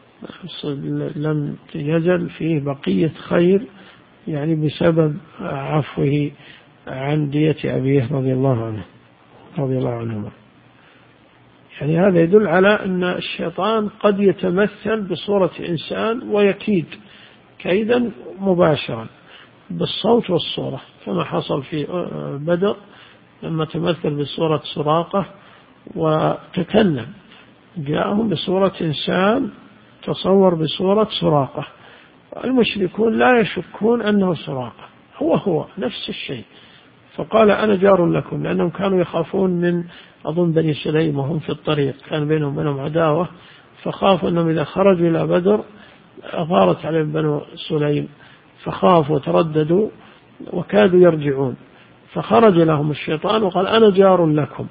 لم يزل فيه بقية خير يعني بسبب عفوه عن دية أبيه رضي الله عنهما. يعني هذا يدل على أن الشيطان قد يتمثل بصورة إنسان ويكيد كيدا مباشرا بالصوت والصورة، كما حصل في بدر لما تمثل بصورة سراقة وتكلم، جاءهم بصورة إنسان تصور بصورة سراقة، المشركون لا يشكون أنه سراقة، هو نفس الشيء. فقال أنا جار لكم، لأنهم كانوا يخافون من أظن بني سليم وهم في الطريق، كان بينهم عداوة، فخافوا أنهم إذا خرجوا إلى بدر أغارت عليهم بنو سليم، فخافوا وترددوا وكادوا يرجعون، فخرج لهم الشيطان وقال أنا جار لكم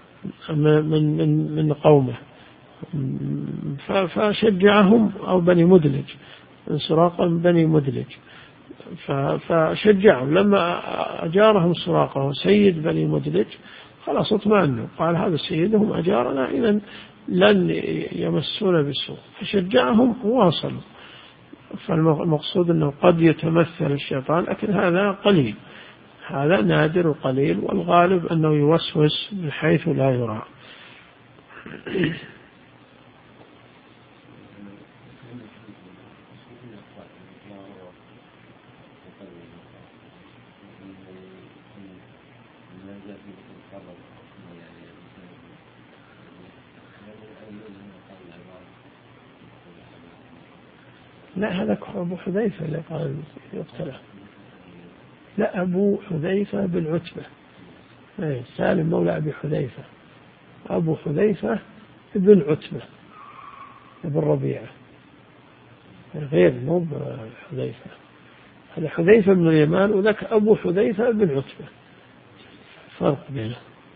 من قومه، فشجعهم، أو بني مدلج، من سراقة من بني مدلج، فشجعهم. لما أجارهم سراقة سيد بني مدلج خلاص اطمأنوا، قال هذا سيدهم أجارنا إذن لن يمسون بسوء، فشجعهم وواصلوا. فالمقصود أنه قد يتمثل الشيطان، لكن هذا قليل، هذا نادر وقليل، والغالب أنه يوسوس من حيث لا يرى. لا هذا أبو حذيفة اللي قال يقتله، لا أبو حذيفة بن عتبة، سالم مولى أبي حذيفة، أبو حذيفة بن عتبة بن ربيعة، غير مو حذيفة، هذا حذيفة بن اليمان وذاك أبو حذيفة بن عتبة، فرق بينه.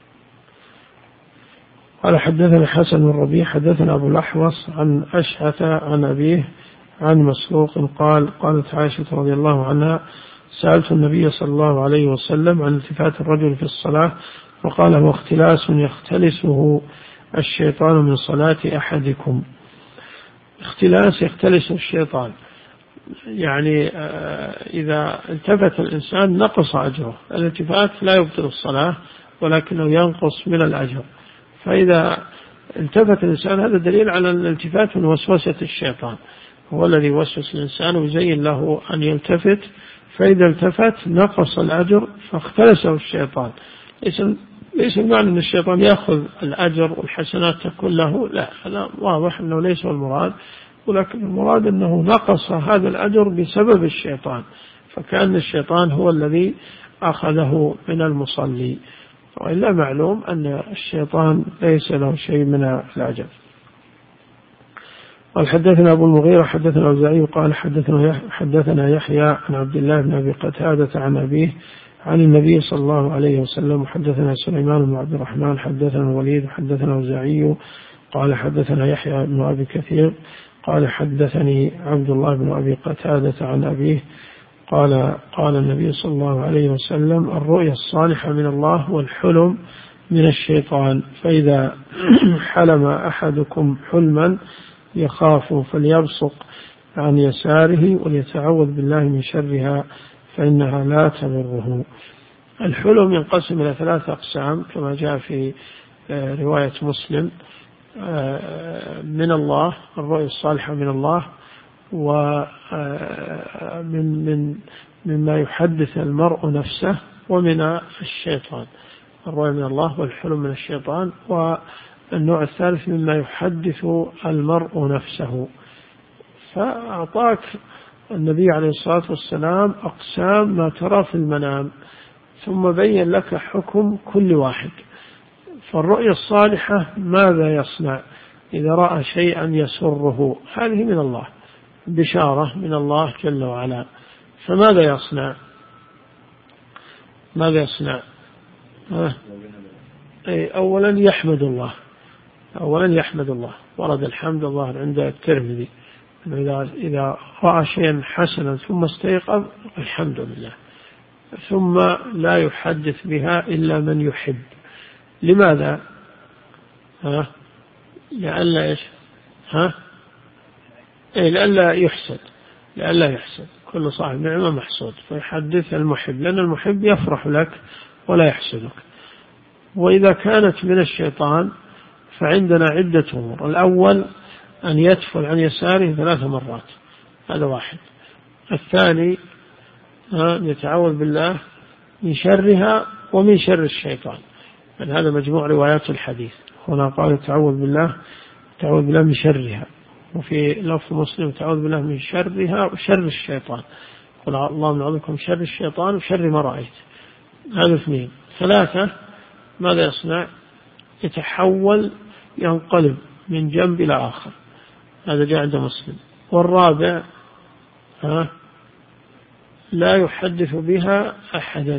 قال حدثنا حسن بن ربيع حدثنا أبو الأحوص عن أشعث عن أبيه عن مسروق قال قالت عائشة رضي الله عنها سألت النبي صلى الله عليه وسلم عن التفات الرجل في الصلاة، وقال هو اختلاس يختلسه الشيطان من صلاة أحدكم. اختلاس يختلس الشيطان، يعني إذا التفت الإنسان نقص أجره، الالتفات لا يبطل الصلاة ولكنه ينقص من الأجر، فإذا التفت الإنسان هذا دليل على الالتفات من وسوسة الشيطان، هو الذي يوسوس الإنسان ويزين له أن يلتفت، فإذا التفت نقص الأجر فاختلسه الشيطان. ليس المعنى أن الشيطان يأخذ الأجر والحسنات تكون له، لا، هذا واضح أنه ليس هو المراد، ولكن المراد أنه نقص هذا الأجر بسبب الشيطان، فكأن الشيطان هو الذي أخذه من المصلي، وإلا معلوم أن الشيطان ليس له شيء من الأجر. قال حدثنا أبو المغيرة حدثنا الأوزاعي قال حدثنا يحيى عن عبد الله بن أبي قتادة عن أبيه عن النبي صلى الله عليه وسلم. وحدثنا سليمان بن عبد الرحمن حدثنا الوليد حدثنا الأوزاعي قال حدثنا يحيى بن أبي كثير قال حدثني عبد الله بن أبي قتادة عن أبيه قال النبي صلى الله عليه وسلم: الرؤيا الصالحة من الله والحلم من الشيطان، فإذا حلم أحدكم حلما يخاف فليبصق عن يساره وليتعوذ بالله من شرها فإنها لا تضره. الحلم ينقسم إلى 3 أقسام كما جاء في رواية مسلم: من الله، الرؤيا الصالحة من الله، مما يحدث المرء نفسه، ومن الشيطان. الرؤيا من الله والحلم من الشيطان. والنوع الثالث مما يحدث المرء نفسه. فأعطاك النبي عليه الصلاة والسلام أقسام ما ترى في المنام، ثم بين لك حكم كل واحد. فالرؤيا الصالحة ماذا يصنع إذا رأى شيئا يسره؟ هذه من الله، بشارة من الله جل وعلا. فماذا يصنع؟ ماذا يصنع؟ أولا يحمد الله، ورد الحمد الله عند الترمذي إذا رأى شيئا حسنا ثم استيقظ الحمد لله، ثم لا يحدث بها إلا من يحب. لماذا؟ لئلا إيش؟ لئلا يحسد، كل صاحب نعمة محسود، فيحدث المحب، لأن المحب يفرح لك ولا يحسدك. وإذا كانت من الشيطان فعندنا عدة أمور: الأول أن يتفل عن يساره 3 مرات، هذا واحد. الثاني يتعوذ بالله من شرها ومن شر الشيطان، يعني هذا مجموع روايات الحديث. هنا قال تعوذ بالله من شرها، وفي لفظ مسلم تعوذ بالله من شرها وشر الشيطان، قل اللهم أعوذ بك من شر الشيطان وشر ما رأيت. هذا 2. 3 ماذا يصنع؟ يتحول، ينقلب من جنب إلى آخر، هذا جاء عند مسلم. والرابع لا يحدث بها أحدا.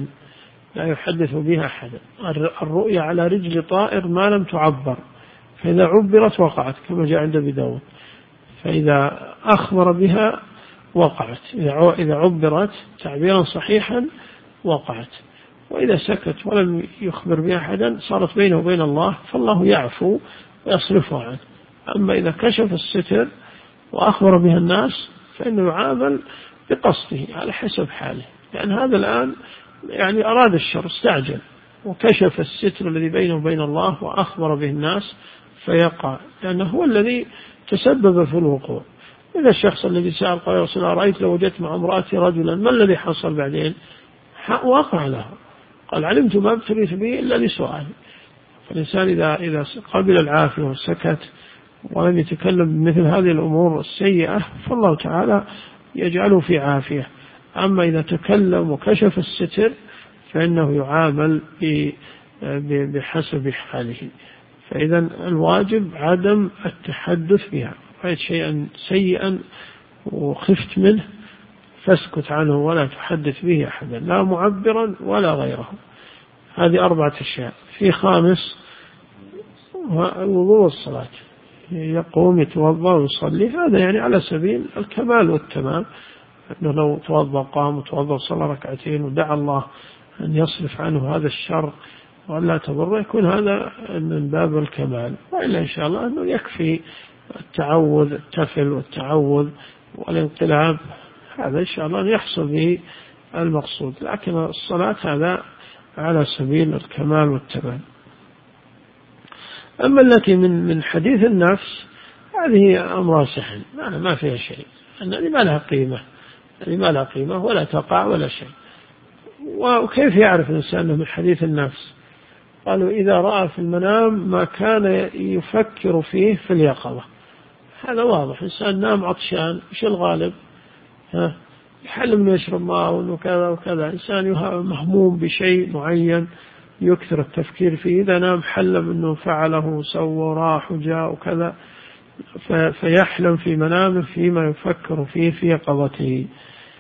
الرؤيا على رجل طائر ما لم تعبر، فإذا عبرت وقعت كما جاء عند أبي داود، فإذا أخبر بها وقعت، إذا عبرت تعبيرا صحيحا وقعت، وإذا سكت ولم يخبر بها أحدا صارت بينه وبين الله، فالله يعفو ويصرفه عنه. أما إذا كشف الستر وأخبر بها الناس فإنه يعامل بقصده على حسب حاله، لأن هذا الآن يعني أراد الشر، استعجل وكشف الستر الذي بينه وبين الله وأخبر به الناس فيقع، لأنه هو الذي تسبب في الوقوع. إذا الشخص الذي سأل قال يا رسول الله رأيت لو وجدت مع امرأتي رجلا ما الذي حصل بعدين؟ وقع له، قال علمت ما ابتليت به إلا لسؤال. فالإنسان إذا قبل العافية وسكت ولم يتكلم بمثل هذه الأمور السيئة فالله تعالى يجعله في عافية. أما إذا تكلم وكشف الستر فإنه يعامل بحسب حاله. فإذا الواجب عدم التحدث بها، رأيت شيئا سيئا وخفت منه فاسكت عنه ولا تحدث به أحدا، لا معبرا ولا غيره. هذه 4 أشياء. في 5 الوضوء والصلاة، يقوم يتوضأ ويصلي، هذا يعني على سبيل الكمال والتمام، أنه لو توضأ قام وتوضأ وصلى 2 ركعتين ودعا الله أن يصرف عنه هذا الشر ولا تضر، يكون هذا من باب الكمال. وإلا إن شاء الله أنه يكفي التعوذ، التفل والتعوذ والانقلاب، هذا إن شاء الله يحصل به المقصود. لكن الصلاة هذا على سبيل الكمال والتمام. أما التي من حديث النفس هذه أمرها سهل، ما فيها شيء، هذه ما لها قيمة، هذه ما لها قيمة ولا تقع ولا شيء. وكيف يعرف الإنسان أنه من حديث النفس؟ قالوا إذا رأى في المنام ما كان يفكر فيه في اليقظة. هذا واضح، إنسان نام عطشان، إيش الغالب؟ يحلم إنه يشرب ماء وكذا وكذا. إنسان مهموم بشيء معين يكثر التفكير فيه، إذا نام حلم إنه فعله وسوى وراح وجاء وكذا، فيحلم في منامه فيما يفكر فيه في يقظته.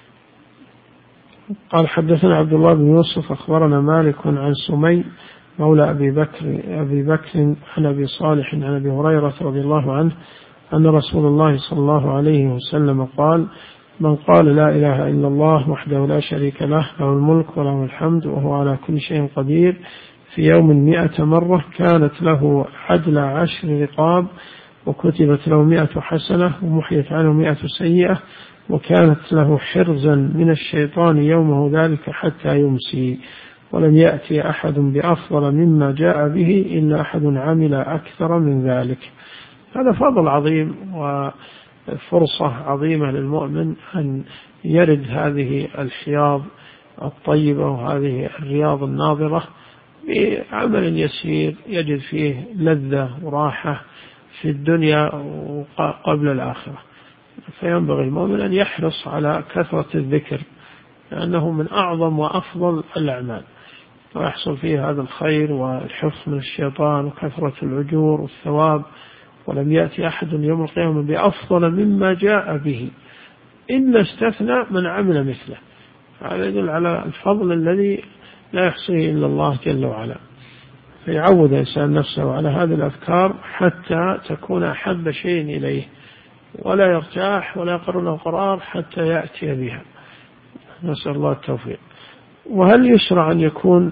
قال حدثنا عبد الله بن يوسف أخبرنا مالك عن سمي مولى أبي بكر عن أبي صالح عن أبي هريرة رضي الله عنه أن رسول الله صلى الله عليه وسلم قال: من قال لا إله إلا الله وحده لا شريك له له الملك وله الحمد وهو على كل شيء قدير في يوم 100 مرة كانت له عدل 10 رقاب، وكتبت له 100 حسنة، ومحيت عنه 100 سيئة، وكانت له حرزا من الشيطان يومه ذلك حتى يمسي، ولم يأتي أحد بأفضل مما جاء به إلا أحد عمل أكثر من ذلك. هذا فضل عظيم وفرصة عظيمة للمؤمن أن يرد هذه الحياض الطيبة وهذه الرياض الناظرة بعمل يسير يجد فيه لذة وراحة في الدنيا وقبل الآخرة. فينبغي المؤمن أن يحرص على كثرة الذكر، لأنه من أعظم وأفضل الأعمال، ويحصل فيه هذا الخير والحفظ من الشيطان وكثرة الأجور والثواب. ولم يأتي أحد يوم القيامة بأفضل مما جاء به إلا استثنى من عمل مثله. هذا يدل على الفضل الذي لا يحصيه إلا الله جل وعلا. فيعود الإنسان نفسه على هذه الأذكار حتى تكون أحب شيء إليه، ولا يرتاح ولا يقر له قرار حتى يأتي بها. نسأل الله التوفيق. وهل يشرع أن يكون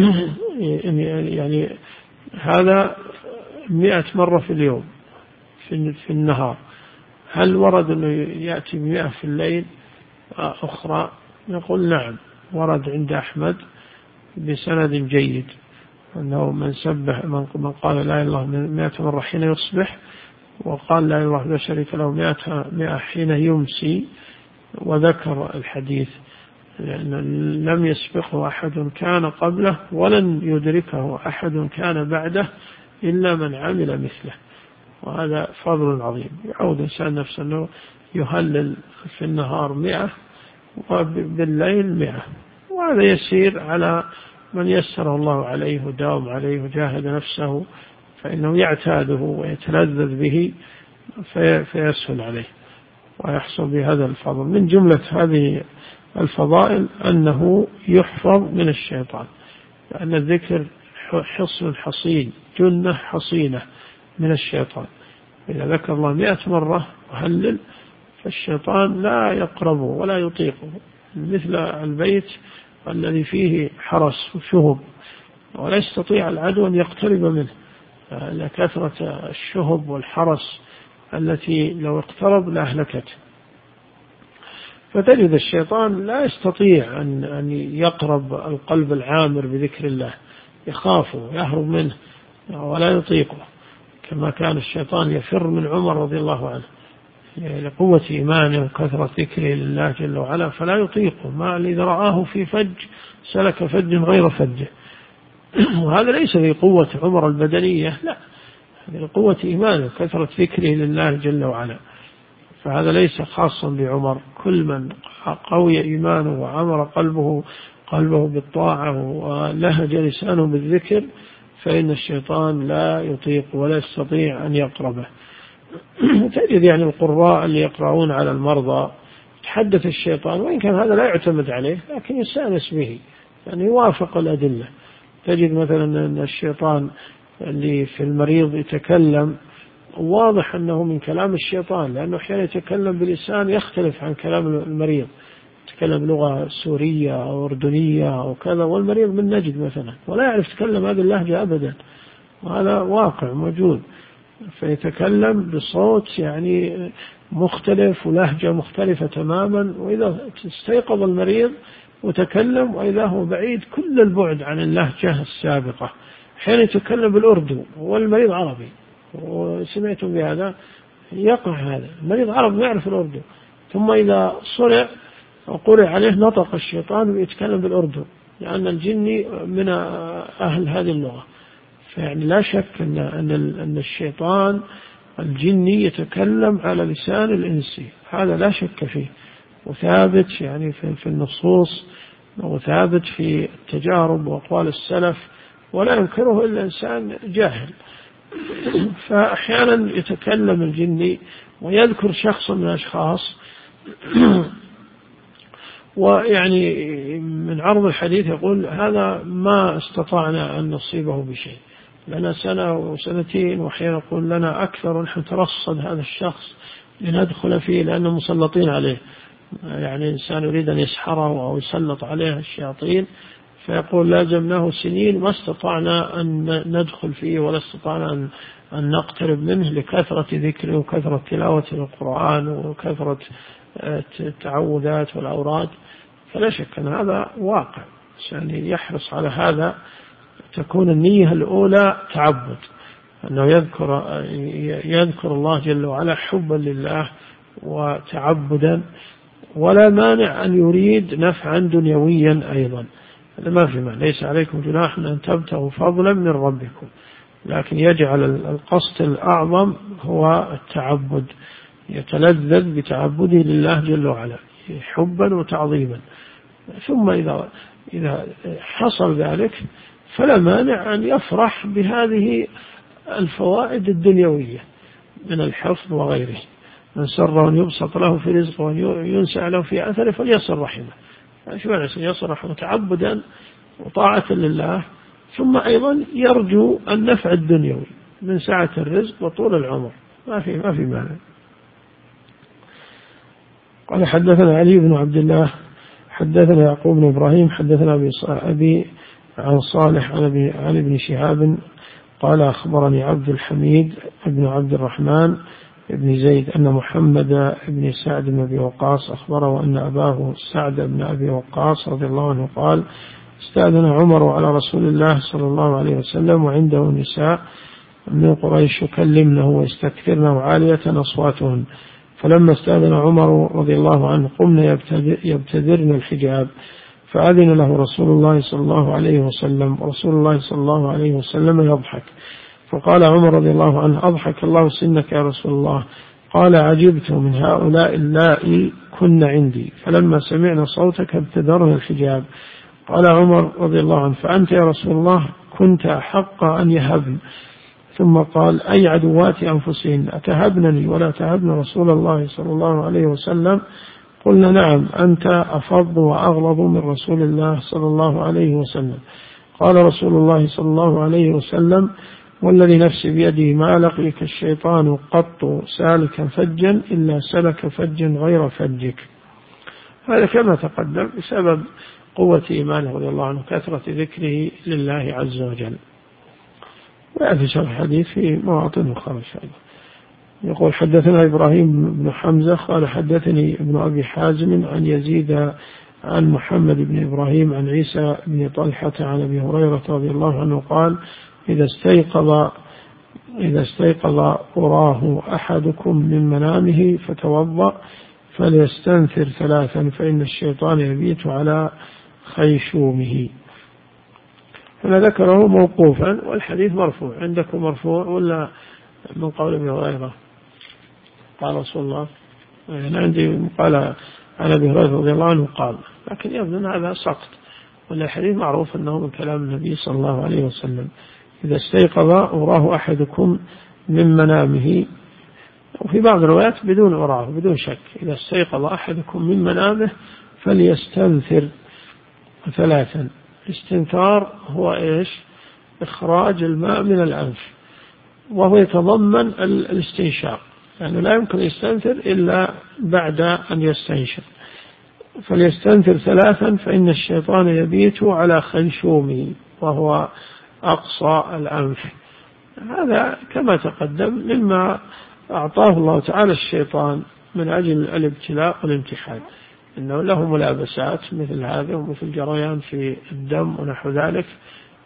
يعني هذا 100 مرة في اليوم في النهار؟ هل ورد أنه يأتي 100 في الليل أخرى؟ نقول نعم، ورد عند أحمد بسند جيد أنه من قال لا إله إلا الله 100 مرة حين يصبح، وقال لا إله إلا الله لا شريك له 100 حين يمسي، وذكر الحديث لأن لم يسبقه أحد كان قبله ولن يدركه أحد كان بعده إلا من عمل مثله. وهذا فضل عظيم. يعود إنسان نفسه أنه يهلل في النهار 100 وبالليل 100، وهذا يسير على من يسره الله عليه وداوم عليه وجاهد نفسه، فإنه يعتاده ويتلذذ به فيسهل عليه ويحصل بهذا الفضل. من جملة هذه الفضائل أنه يحفظ من الشيطان، لأن الذكر حصن حصين، جنة حصينة من الشيطان. إذا ذكر الله 100 مرة وهلل فالشيطان لا يقربه ولا يطيقه، مثل البيت الذي فيه حرس وشهب، ولا يستطيع العدو أن يقترب منه لكثرة الشهب والحرس التي لو اقترب لأهلكته. فتجد الشيطان لا يستطيع أن يقرب القلب العامر بذكر الله، يخافه يهرب منه ولا يطيقه، كما كان الشيطان يفر من عمر رضي الله عنه لقوة إيمانه وكثرة ذكره لله جل وعلا، فلا يطيقه. ما إذا رآه في فج سلك فج غير فجه. وهذا ليس لقوة عمر البدنية، لا، هذه لقوة إيمانه وكثرة ذكره لله جل وعلا. فهذا ليس خاصا بعمر، كل من قوي إيمانه وعمر قلبه بالطاعة ولهج لسانه بالذكر فإن الشيطان لا يطيق ولا يستطيع أن يقربه. تجد يعني القراء اللي يقرؤون على المرضى يتحدث الشيطان، وإن كان هذا لا يعتمد عليه لكن يستأنس به، يعني يوافق الأدلة. تجد مثلا أن الشيطان اللي في المريض يتكلم، واضح أنه من كلام الشيطان، لأنه أحيانا يتكلم بلسان يختلف عن كلام المريض، يتكلم لغة سورية أو أردنية أو كذا، والمريض من نجد مثلا ولا يعرف يتكلم هذه اللهجة أبدا، وهذا واقع موجود. فيتكلم بصوت يعني مختلف ولهجة مختلفة تماما، وإذا استيقظ المريض وتكلم وإذا هو بعيد كل البعد عن اللهجة السابقة. حين يتكلم بالأردو والمريض عربي، وسمعتم بهذا يقع هذا، المريض عربي ما يعرف الأردو، ثم إذا صرع وقرئ عليه نطق الشيطان ويتكلم بالأردو، لأن الجني من أهل هذه اللغة. فيعني لا شك أن الشيطان الجني يتكلم على لسان الإنسي، هذا لا شك فيه، وثابت يعني في النصوص، وثابت في التجارب وأقوال السلف، ولا ينكره إلا إنسان جاهل. فأحيانا يتكلم الجني ويذكر شخص من الأشخاص، ويعني من عرض الحديث يقول هذا ما استطعنا أن نصيبه بشيء، لنا سنة وسنتين، وأحيانا يقول لنا أكثر، ونحن نترصد هذا الشخص لندخل فيه لأنه مسلطين عليه، يعني إنسان يريد أن يسحره أو يسلط عليه الشياطين، فيقول لازمناه سنين ما استطعنا أن ندخل فيه، ولا استطعنا أن نقترب منه لكثرة ذكره وكثرة تلاوة القرآن وكثرة التعوذات والأوراد. فلا شك أن هذا واقع، يعني يحرص على هذا، تكون النية الأولى تعبد، أنه يذكر الله جل وعلا حبا لله وتعبدا، ولا مانع أن يريد نفعا دنيويا أيضا، هذا ما في معنى، ليس عليكم جناح أن تبتغوا فضلا من ربكم، لكن يجعل القصد الأعظم هو التعبد، يتلذذ بتعبده لله جل وعلا حبا وتعظيما. ثم إذا حصل ذلك فلا مانع أن يفرح بهذه الفوائد الدنيوية من الحفظ وغيره. من سر أن يبسط له في رزقه وأن ينسع له في أثره فليصل رحمه، شو يعني يصل رحمه؟ تعبدا وطاعة لله، ثم أيضا يرجو النفع الدنيوي من سعة الرزق وطول العمر، ما في مانع. قال حدثنا علي بن عبد الله حدثنا يعقوب بن إبراهيم حدثنا أبي عن صالح عن ابن شهاب قال أخبرني عبد الحميد بن عبد الرحمن بن زيد أن محمد بن سعد بن أبي وقاص أخبره أن أباه سعد بن أبي وقاص رضي الله عنه قال استأذن عمر على رسول الله صلى الله عليه وسلم وعنده نساء من قريش يكلمنه ويستكثرن عالية أصواتهن، فلما استأذن عمر رضي الله عنه قمنا يبتدرن الحجاب، فأذن له رسول الله صلى الله عليه وسلم، رسول الله صلى الله عليه وسلم يضحك، فقال عمر رضي الله عنه أضحك الله سنك يا رسول الله، قال عجبت من هؤلاء اللائي كن عندي، فلما سمعنا صوتك ابتدرنا الحجاب. قال عمر رضي الله عنه فأنت يا رسول الله كنت أحق أن يهبن، ثم قال أي عدوات أنفسهن أتهبنني ولا تهبن رسول الله صلى الله عليه وسلم؟ قلنا نعم أنت أفض وأغلظ من رسول الله صلى الله عليه وسلم. قال رسول الله صلى الله عليه وسلم والذي نفسي بيده ما لقيك الشيطان قط سالكا فجا إلا سلك فجا غير فجك. هذا كما تقدم بسبب قوة إيمانه رضي الله عنه كثرة ذكره لله عز وجل. وفي شرح الحديث في مواطن أخرى. يقول حدثنا إبراهيم بن حمزة قال حدثني ابن أبي حازم عن يزيد عن محمد بن إبراهيم عن عيسى بن طلحة عن أبي هريرة رضي الله عنه قال إذا استيقظ أراه أحدكم من منامه فتوضأ فليستنثر 3 فإن الشيطان يبيت على خيشومه. هنا ذكره موقوفا والحديث مرفوع. عندكم مرفوع ولا من قول ابن هريرة قال رسول الله؟ أنا عندي قال عن أبي هريرة رضي الله عنه قال، لكن يبدو أن هذا سقط، ولا الحديث معروف أنه من كلام النبي صلى الله عليه وسلم. إذا استيقظ أراه أحدكم من منامه، وفي بعض الروايات بدون أراه بدون شك، إذا استيقظ أحدكم من منامه فليستنثر 3. الاستنثار هو إيش؟ إخراج الماء من الأنف، وهو يتضمن الاستنشاق، يعني لا يمكن يستنثر إلا بعد أن يستنشق. فليستنثر 3 فإن الشيطان يبيت على خيشومه وهو أقصى الأنف. هذا كما تقدم مما أعطاه الله تعالى الشيطان من أجل الابتلاء والامتحان، إنه له ملابسات مثل هذا ومثل جريان في الدم ونحو ذلك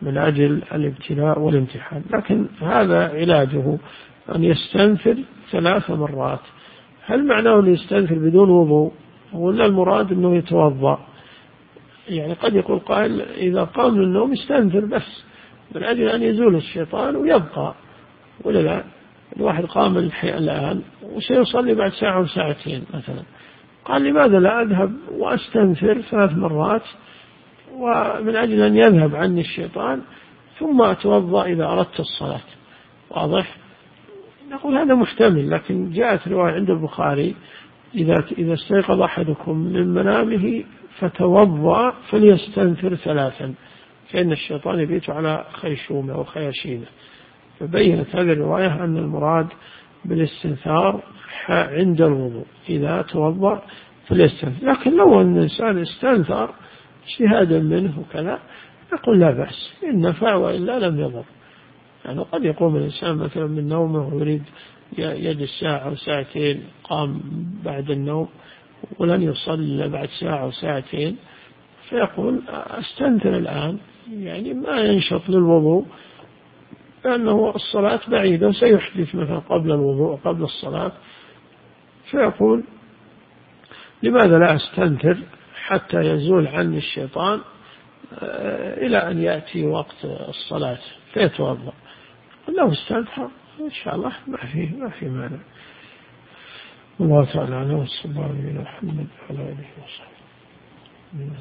من أجل الابتلاء والامتحان. لكن هذا علاجه أن يستنثر 3 مرات. هل معناه أن يستنثر بدون وضوء ولا المراد أنه يتوضأ؟ يعني قد يقول قائل إذا قام من النوم يستنثر بس من أجل أن يزول الشيطان ويبقى، ولا لا؟ الواحد قام الآن وسيصلي بعد ساعة أو ساعتين مثلا، قال لماذا لا أذهب وأستنثر 3 مرات ومن أجل أن يذهب عني الشيطان ثم أتوضأ إذا أردت الصلاة. واضح؟ نقول هذا محتمل، لكن جاءت رواية عند البخاري إذا استيقظ أحدكم من منامه فتوضأ فليستنثر 3 فإن الشيطان يبيت على خيشومه وخياشيمه. فبينت هذه الرواية أن المراد بالاستنثار عند الوضوء، إذا توضأ فليستنثر. لكن لو أن الإنسان استنثر اجتهادا منه وكذا نقول لا بأس، إن نفع وإلا لم يضر. يعني قد يقوم الإنسان مثلا من نومه ويريد يجلس ساعة أو ساعتين، قام بعد النوم ولن يصلي بعد ساعة أو ساعتين، فيقول أستنثر الآن، يعني ما ينشط للوضوء لأنه الصلاة بعيدة سيحدث مثلا قبل الوضوء قبل الصلاة، فيقول لماذا لا أستنثر حتى يزول عني الشيطان إلى أن يأتي وقت الصلاة فيتوضأ. لو استنثر إن شاء الله ما في مانع. الله تعالى عنه وصلى الله عليه محمد وعلى آله وصحبه.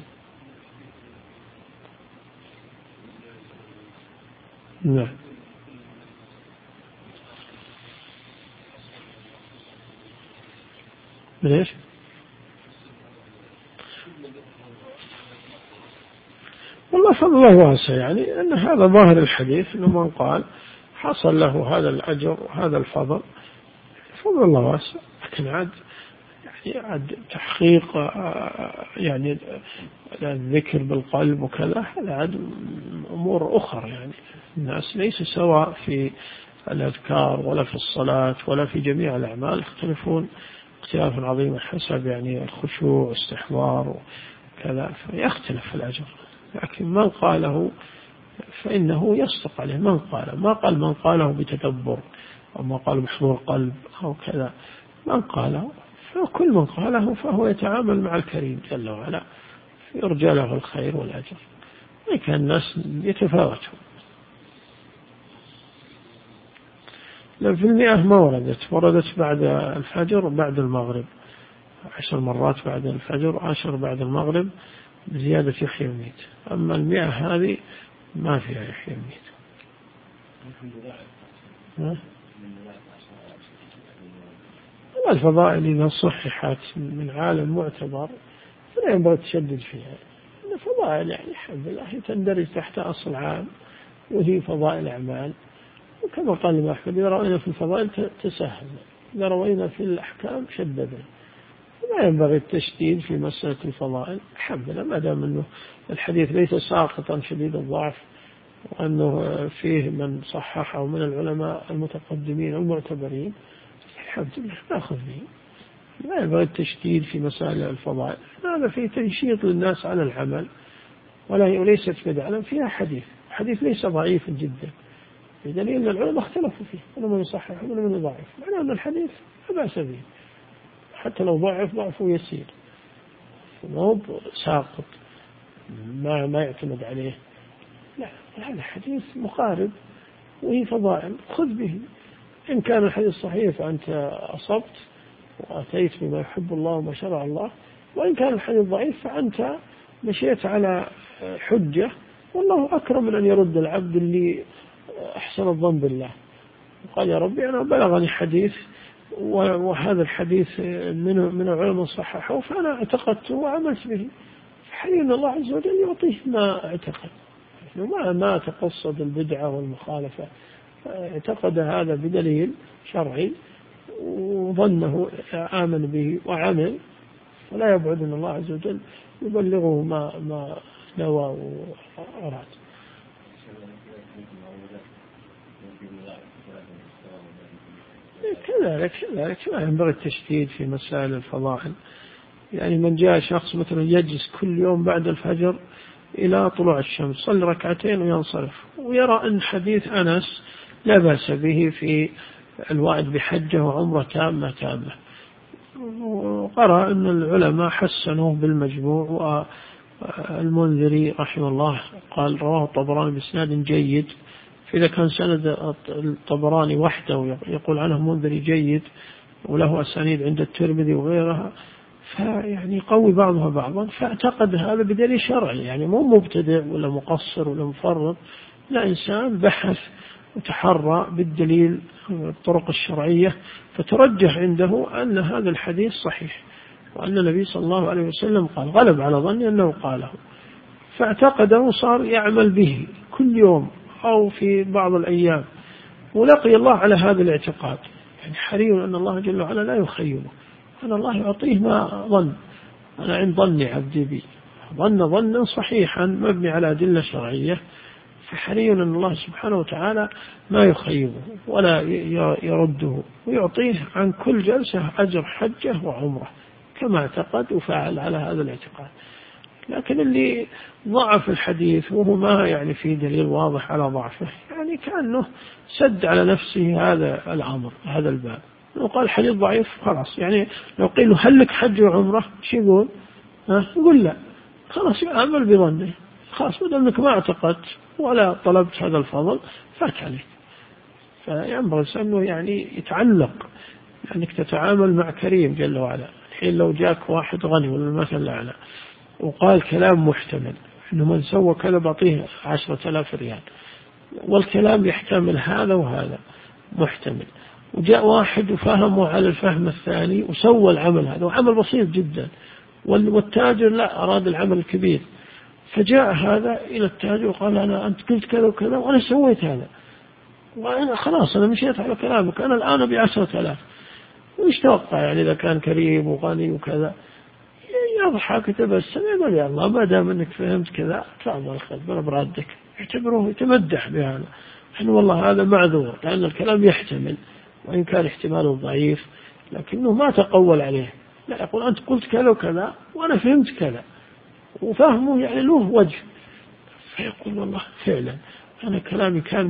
نعم. ليش؟ والله فضل الله واسع، يعني أن هذا ظاهر الحديث أنه من قال حصل له هذا الأجر وهذا الفضل، فضل الله واسع. لكن عاد تحقيق يعني الذكر بالقلب وكذا هذا عاد أمور أخرى. يعني الناس ليس سواء في الأذكار ولا في الصلاة ولا في جميع الأعمال، يختلفون اختلاف عظيم حسب يعني الخشوع والاستحضار وكذا، فيختلف الأجر. لكن من قاله فإنه يصدق عليه من قال، ما قال من قاله بتدبر أو ما قال بحضور قلب أو كذا، من قاله فكل من قاله فهو يتعامل مع الكريم جل وعلا يرجى له الخير والأجر. لكن الناس يتفاوتون. لو في 100 ما وردت بعد الفجر وبعد المغرب 10 مرات بعد الفجر 10 بعد المغرب بزيادة يحيى الميت. أما 100 هذه ما فيها يحيى الميت. الفضائل إذا صححت من عالم معتبر فلا ينبغي تشدد فيها. الفضائل يعني الحمد لله تندرج تحت أصل عام وهي فضائل أعمال، وكما قال الإمام أحمد إذا رأينا في الفضائل تسهلنا، إذا رأينا في الأحكام شددنا. لا ينبغي التشديد في مسألة الفضائل الحمد لله، ما دام أنه الحديث ليس ساقطا شديد الضعف وأنه فيه من صححه من العلماء المتقدمين المعتبرين الحمد لله نأخذ به. لا ينبغي التشديد في مسائل الفضائل، هذا فيه تنشيط للناس على العمل وليست بدعة فيها حديث ليس ضعيف جدا، بدليل أن العلماء اختلفوا فيه من يصحح ومن يضعف، معناه أن الحديث لا بأس به حتى لو ضعفه يسير، مو ساقط ما يعتمد عليه. لا، هذا حديث مقارب وهي فضائل خذ به. إن كان الحديث صحيح فأنت أصبت وأتيت بما يحب الله وما شرع الله، وإن كان الحديث ضعيف فأنت مشيت على حجة، والله أكرم من أن يرد العبد اللي أحسن الظن بالله وقال يا ربي أنا بلغني حديث وهذا الحديث من العلماء صححه فأنا اعتقدته وعملت به، حين الله عز وجل يعطيه ما اعتقد، ما تقصد البدعة والمخالفة، اعتقد هذا بدليل شرعي وظنه آمن به وعمل، ولا يبعد أن الله عز وجل يبلغه ما نوى وأراد. كذلك لا ينبغي التشديد في مسائل الفضائل. يعني من جاء شخص مثلا يجلس كل يوم بعد الفجر إلى طلوع الشمس، صلي ركعتين وينصرف. ويرى أن حديث أنس لا بأس به في الوعد بحجة وعمرة تامة. وقرأ أن العلماء حسنوه بالمجموع، والمنذري رحمه الله قال رواه الطبراني بإسناد جيد. فإذا كان سند الطبراني وحده يقول عنه منذري جيد وله أسانيد عند الترمذي وغيرها، فيعني يقوي بعضها بعضا. فاعتقد هذا بدليل شرعي، يعني مو مبتدع ولا مقصر ولا مفرط، لا، إنسان بحث وتحرى بالدليل الطرق الشرعية، فترجح عنده أن هذا الحديث صحيح، وأن النبي صلى الله عليه وسلم قال، غلب على ظني أنه قاله، فاعتقده صار يعمل به كل يوم أو في بعض الأيام، ولقي الله على هذا الاعتقاد. يعني حري أن الله جل وعلا لا يخيبه، أن الله يعطيه ما ظن. أنا عند ظن عبدي بي، ظنا صحيحا مبني على أدلة شرعية، فحري أن الله سبحانه وتعالى ما يخيبه ولا يرده، ويعطيه عن كل جلسة أجر حجة وعمرة كما اعتقد وفعل على هذا الاعتقاد. لكن اللي ضعف الحديث وهو ما يعني في دليل واضح على ضعفه، يعني كأنه سد على نفسه هذا الأمر، هذا الباب. لو قال حديث ضعيف خلاص، يعني لو قيل له هل لك حج وعمرة شو يقول؟ يقول لا، خلاص يعمل بظنه، خلاص بدل أنك ما اعتقدت ولا طلبت هذا الفضل فات عليك. فينبغي أنه يعني يتعلق أنك تتعامل مع كريم جل وعلا. الحين لو جاك واحد غني ولا المثل الأعلى وقال كلام محتمل، إنه من سوى كذا بعطيه 10,000 ريال، والكلام يحتمل هذا وهذا محتمل، وجاء واحد وفهمه على الفهم الثاني وسوى العمل هذا، وعمل بسيط جدا، والتاجر لا أراد العمل الكبير، فجاء هذا إلى التاجر وقال أنت قلت كذا وكذا وأنا سويت هذا، وأنا خلاص أنا مشيت على كلامك، أنا الآن ب10,000. وإيش توقع يعني إذا كان كريم وغني وكذا؟ يضحك ويتبسم، يقول يا الله ما دام انك فهمت كذا تفضل خذ برادك، يعتبروه يتمدح بهذا. إحنا والله هذا معذور لأن الكلام يحتمل، وإن كان احتماله ضعيف لكنه ما تقول عليه، لا يقول أنت قلت كذا وكذا وأنا فهمت كذا، وفهمه يعني له وجه، فيقول والله فعلا أنا كلامي كان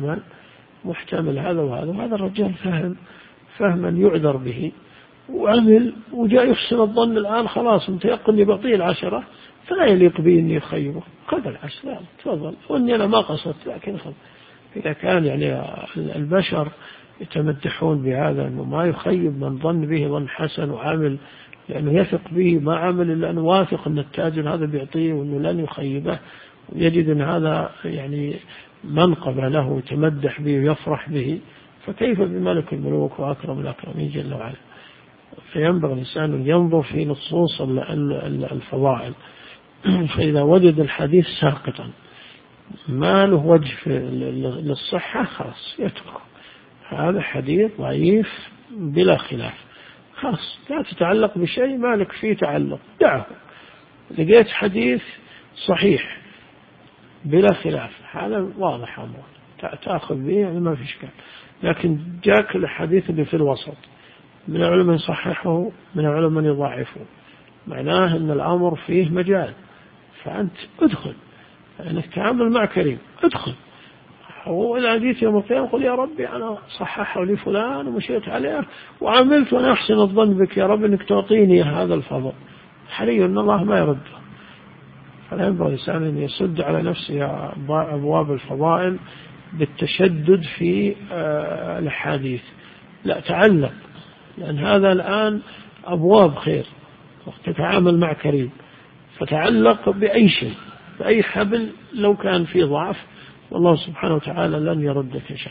محتمل هذا وهذا، وهذا الرجال فهما يعذر به وعمل، وجاء يحسن الظن الآن خلاص متيقن يبطيه 10، فلا يليق به إني يخيبه، خذ 10 تفضل، وإني أنا ما قصدت لكن خذ. إذا كان يعني البشر يتمدحون بهذا أنه ما يخيب من ظن به ظن حسن وعمل، لأنه يثق به ما عمل إلا أنه واثق أن التاجر هذا بيعطيه وأنه لن يخيبه، ويجد أن هذا يعني منقبة له ويتمدح به ويفرح به، فكيف بملك الملوك وأكرم الأكرمين جل وعلا. فينبغي الإنسان أن ينظر في نصوص الفضائل، فإذا وجد الحديث ساقطا ما له وجه للصحة خلاص يتركه، هذا حديث ضعيف بلا خلاف، خلاص لا تتعلق بشيء ما لك فيه تعلق، دعه. لقيت حديث صحيح بلا خلاف هذا واضح أمره تأخذ به، يعني ما في إشكال. لكن جاك الحديث اللي في الوسط، من العلماء يصححه من العلماء يضعفه، معناه أن الأمر فيه مجال، فأنت ادخل أنك تعامل مع كريم، ادخل. وإذا جيت يوم القيامة قل يا ربي أنا صححه لي فلان ومشيت عليه وعملت وأنا أحسن الظن بك يا رب أنك تعطيني هذا الفضل، حري أن الله ما يرده. فلا ينبغي الإنسان أن يسد على نفسه أبواب الفضائل بالتشدد في الحديث، لا تعلق، لأن هذا الآن أبواب خير، تتعامل مع كريم، فتعلق بأي شيء بأي حبل لو كان في ضعف، والله سبحانه وتعالى لن يردك إن شاء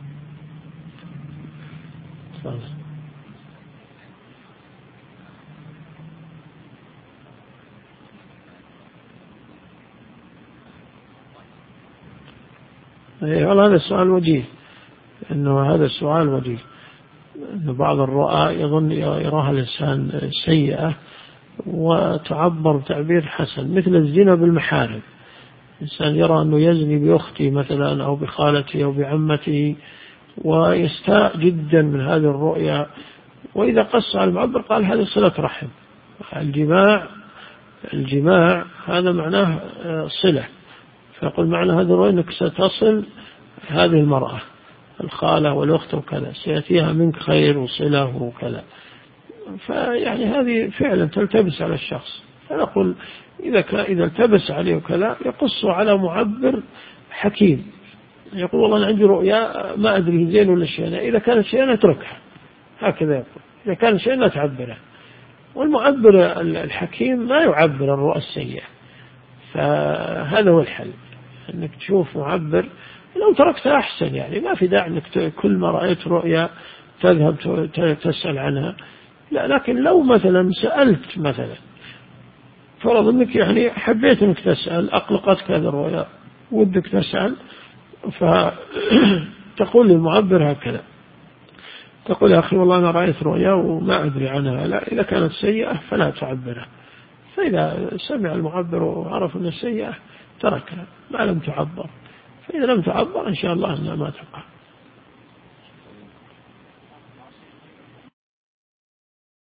الله. والله هذا السؤال وجيه، إنه هذا السؤال وجيه، إن بعض الرؤى يظن يراها الإنسان سيئة وتعبر تعبير حسن، مثل الزنا بالمحارم، إنسان يرى أنه يزني بأخته مثلا أو بخالته أو بعمته ويستاء جدا من هذه الرؤيا، وإذا قص على المعبر قال هذه صلة رحم. الجماع هذا معناه صلة، فيقول معنى هذه الرؤيا أنك ستصل هذه المرأة الخالة والأخت وكذا، سيأتيها منك خير وصلة وكذا. فيعني هذه فعلا تلتبس على الشخص. فنقول إذا التبس عليه وكذا يقص على معبر حكيم، يقول والله أنا عندي رؤيا ما أدري زين ولا شيء، إذا كانت شيئا أتركها، هكذا يقول، إذا كان شيئا لا تعبره. والمعبر الحكيم ما يعبر الرؤى السيئة، فهذا هو الحل، أنك تشوف معبر. لو تركتها أحسن، يعني ما في داعي أنك كل ما رأيت رؤيا تذهب تسأل عنها، لا. لكن لو مثلا سألت، مثلا فرض أنك يعني حبيت أنك تسأل، أقلقتك هذا الرؤيا ودك تسأل، فتقول للمعبر هكذا، تقول يا أخي والله أنا رأيت رؤيا وما أدري عنها، لا، إذا كانت سيئة فلا تعبرها. فإذا سمع المعبر وعرف أنها سيئة تركها ما لم تعبر، فإذا لم تعبر إن شاء الله أنها ما تقع.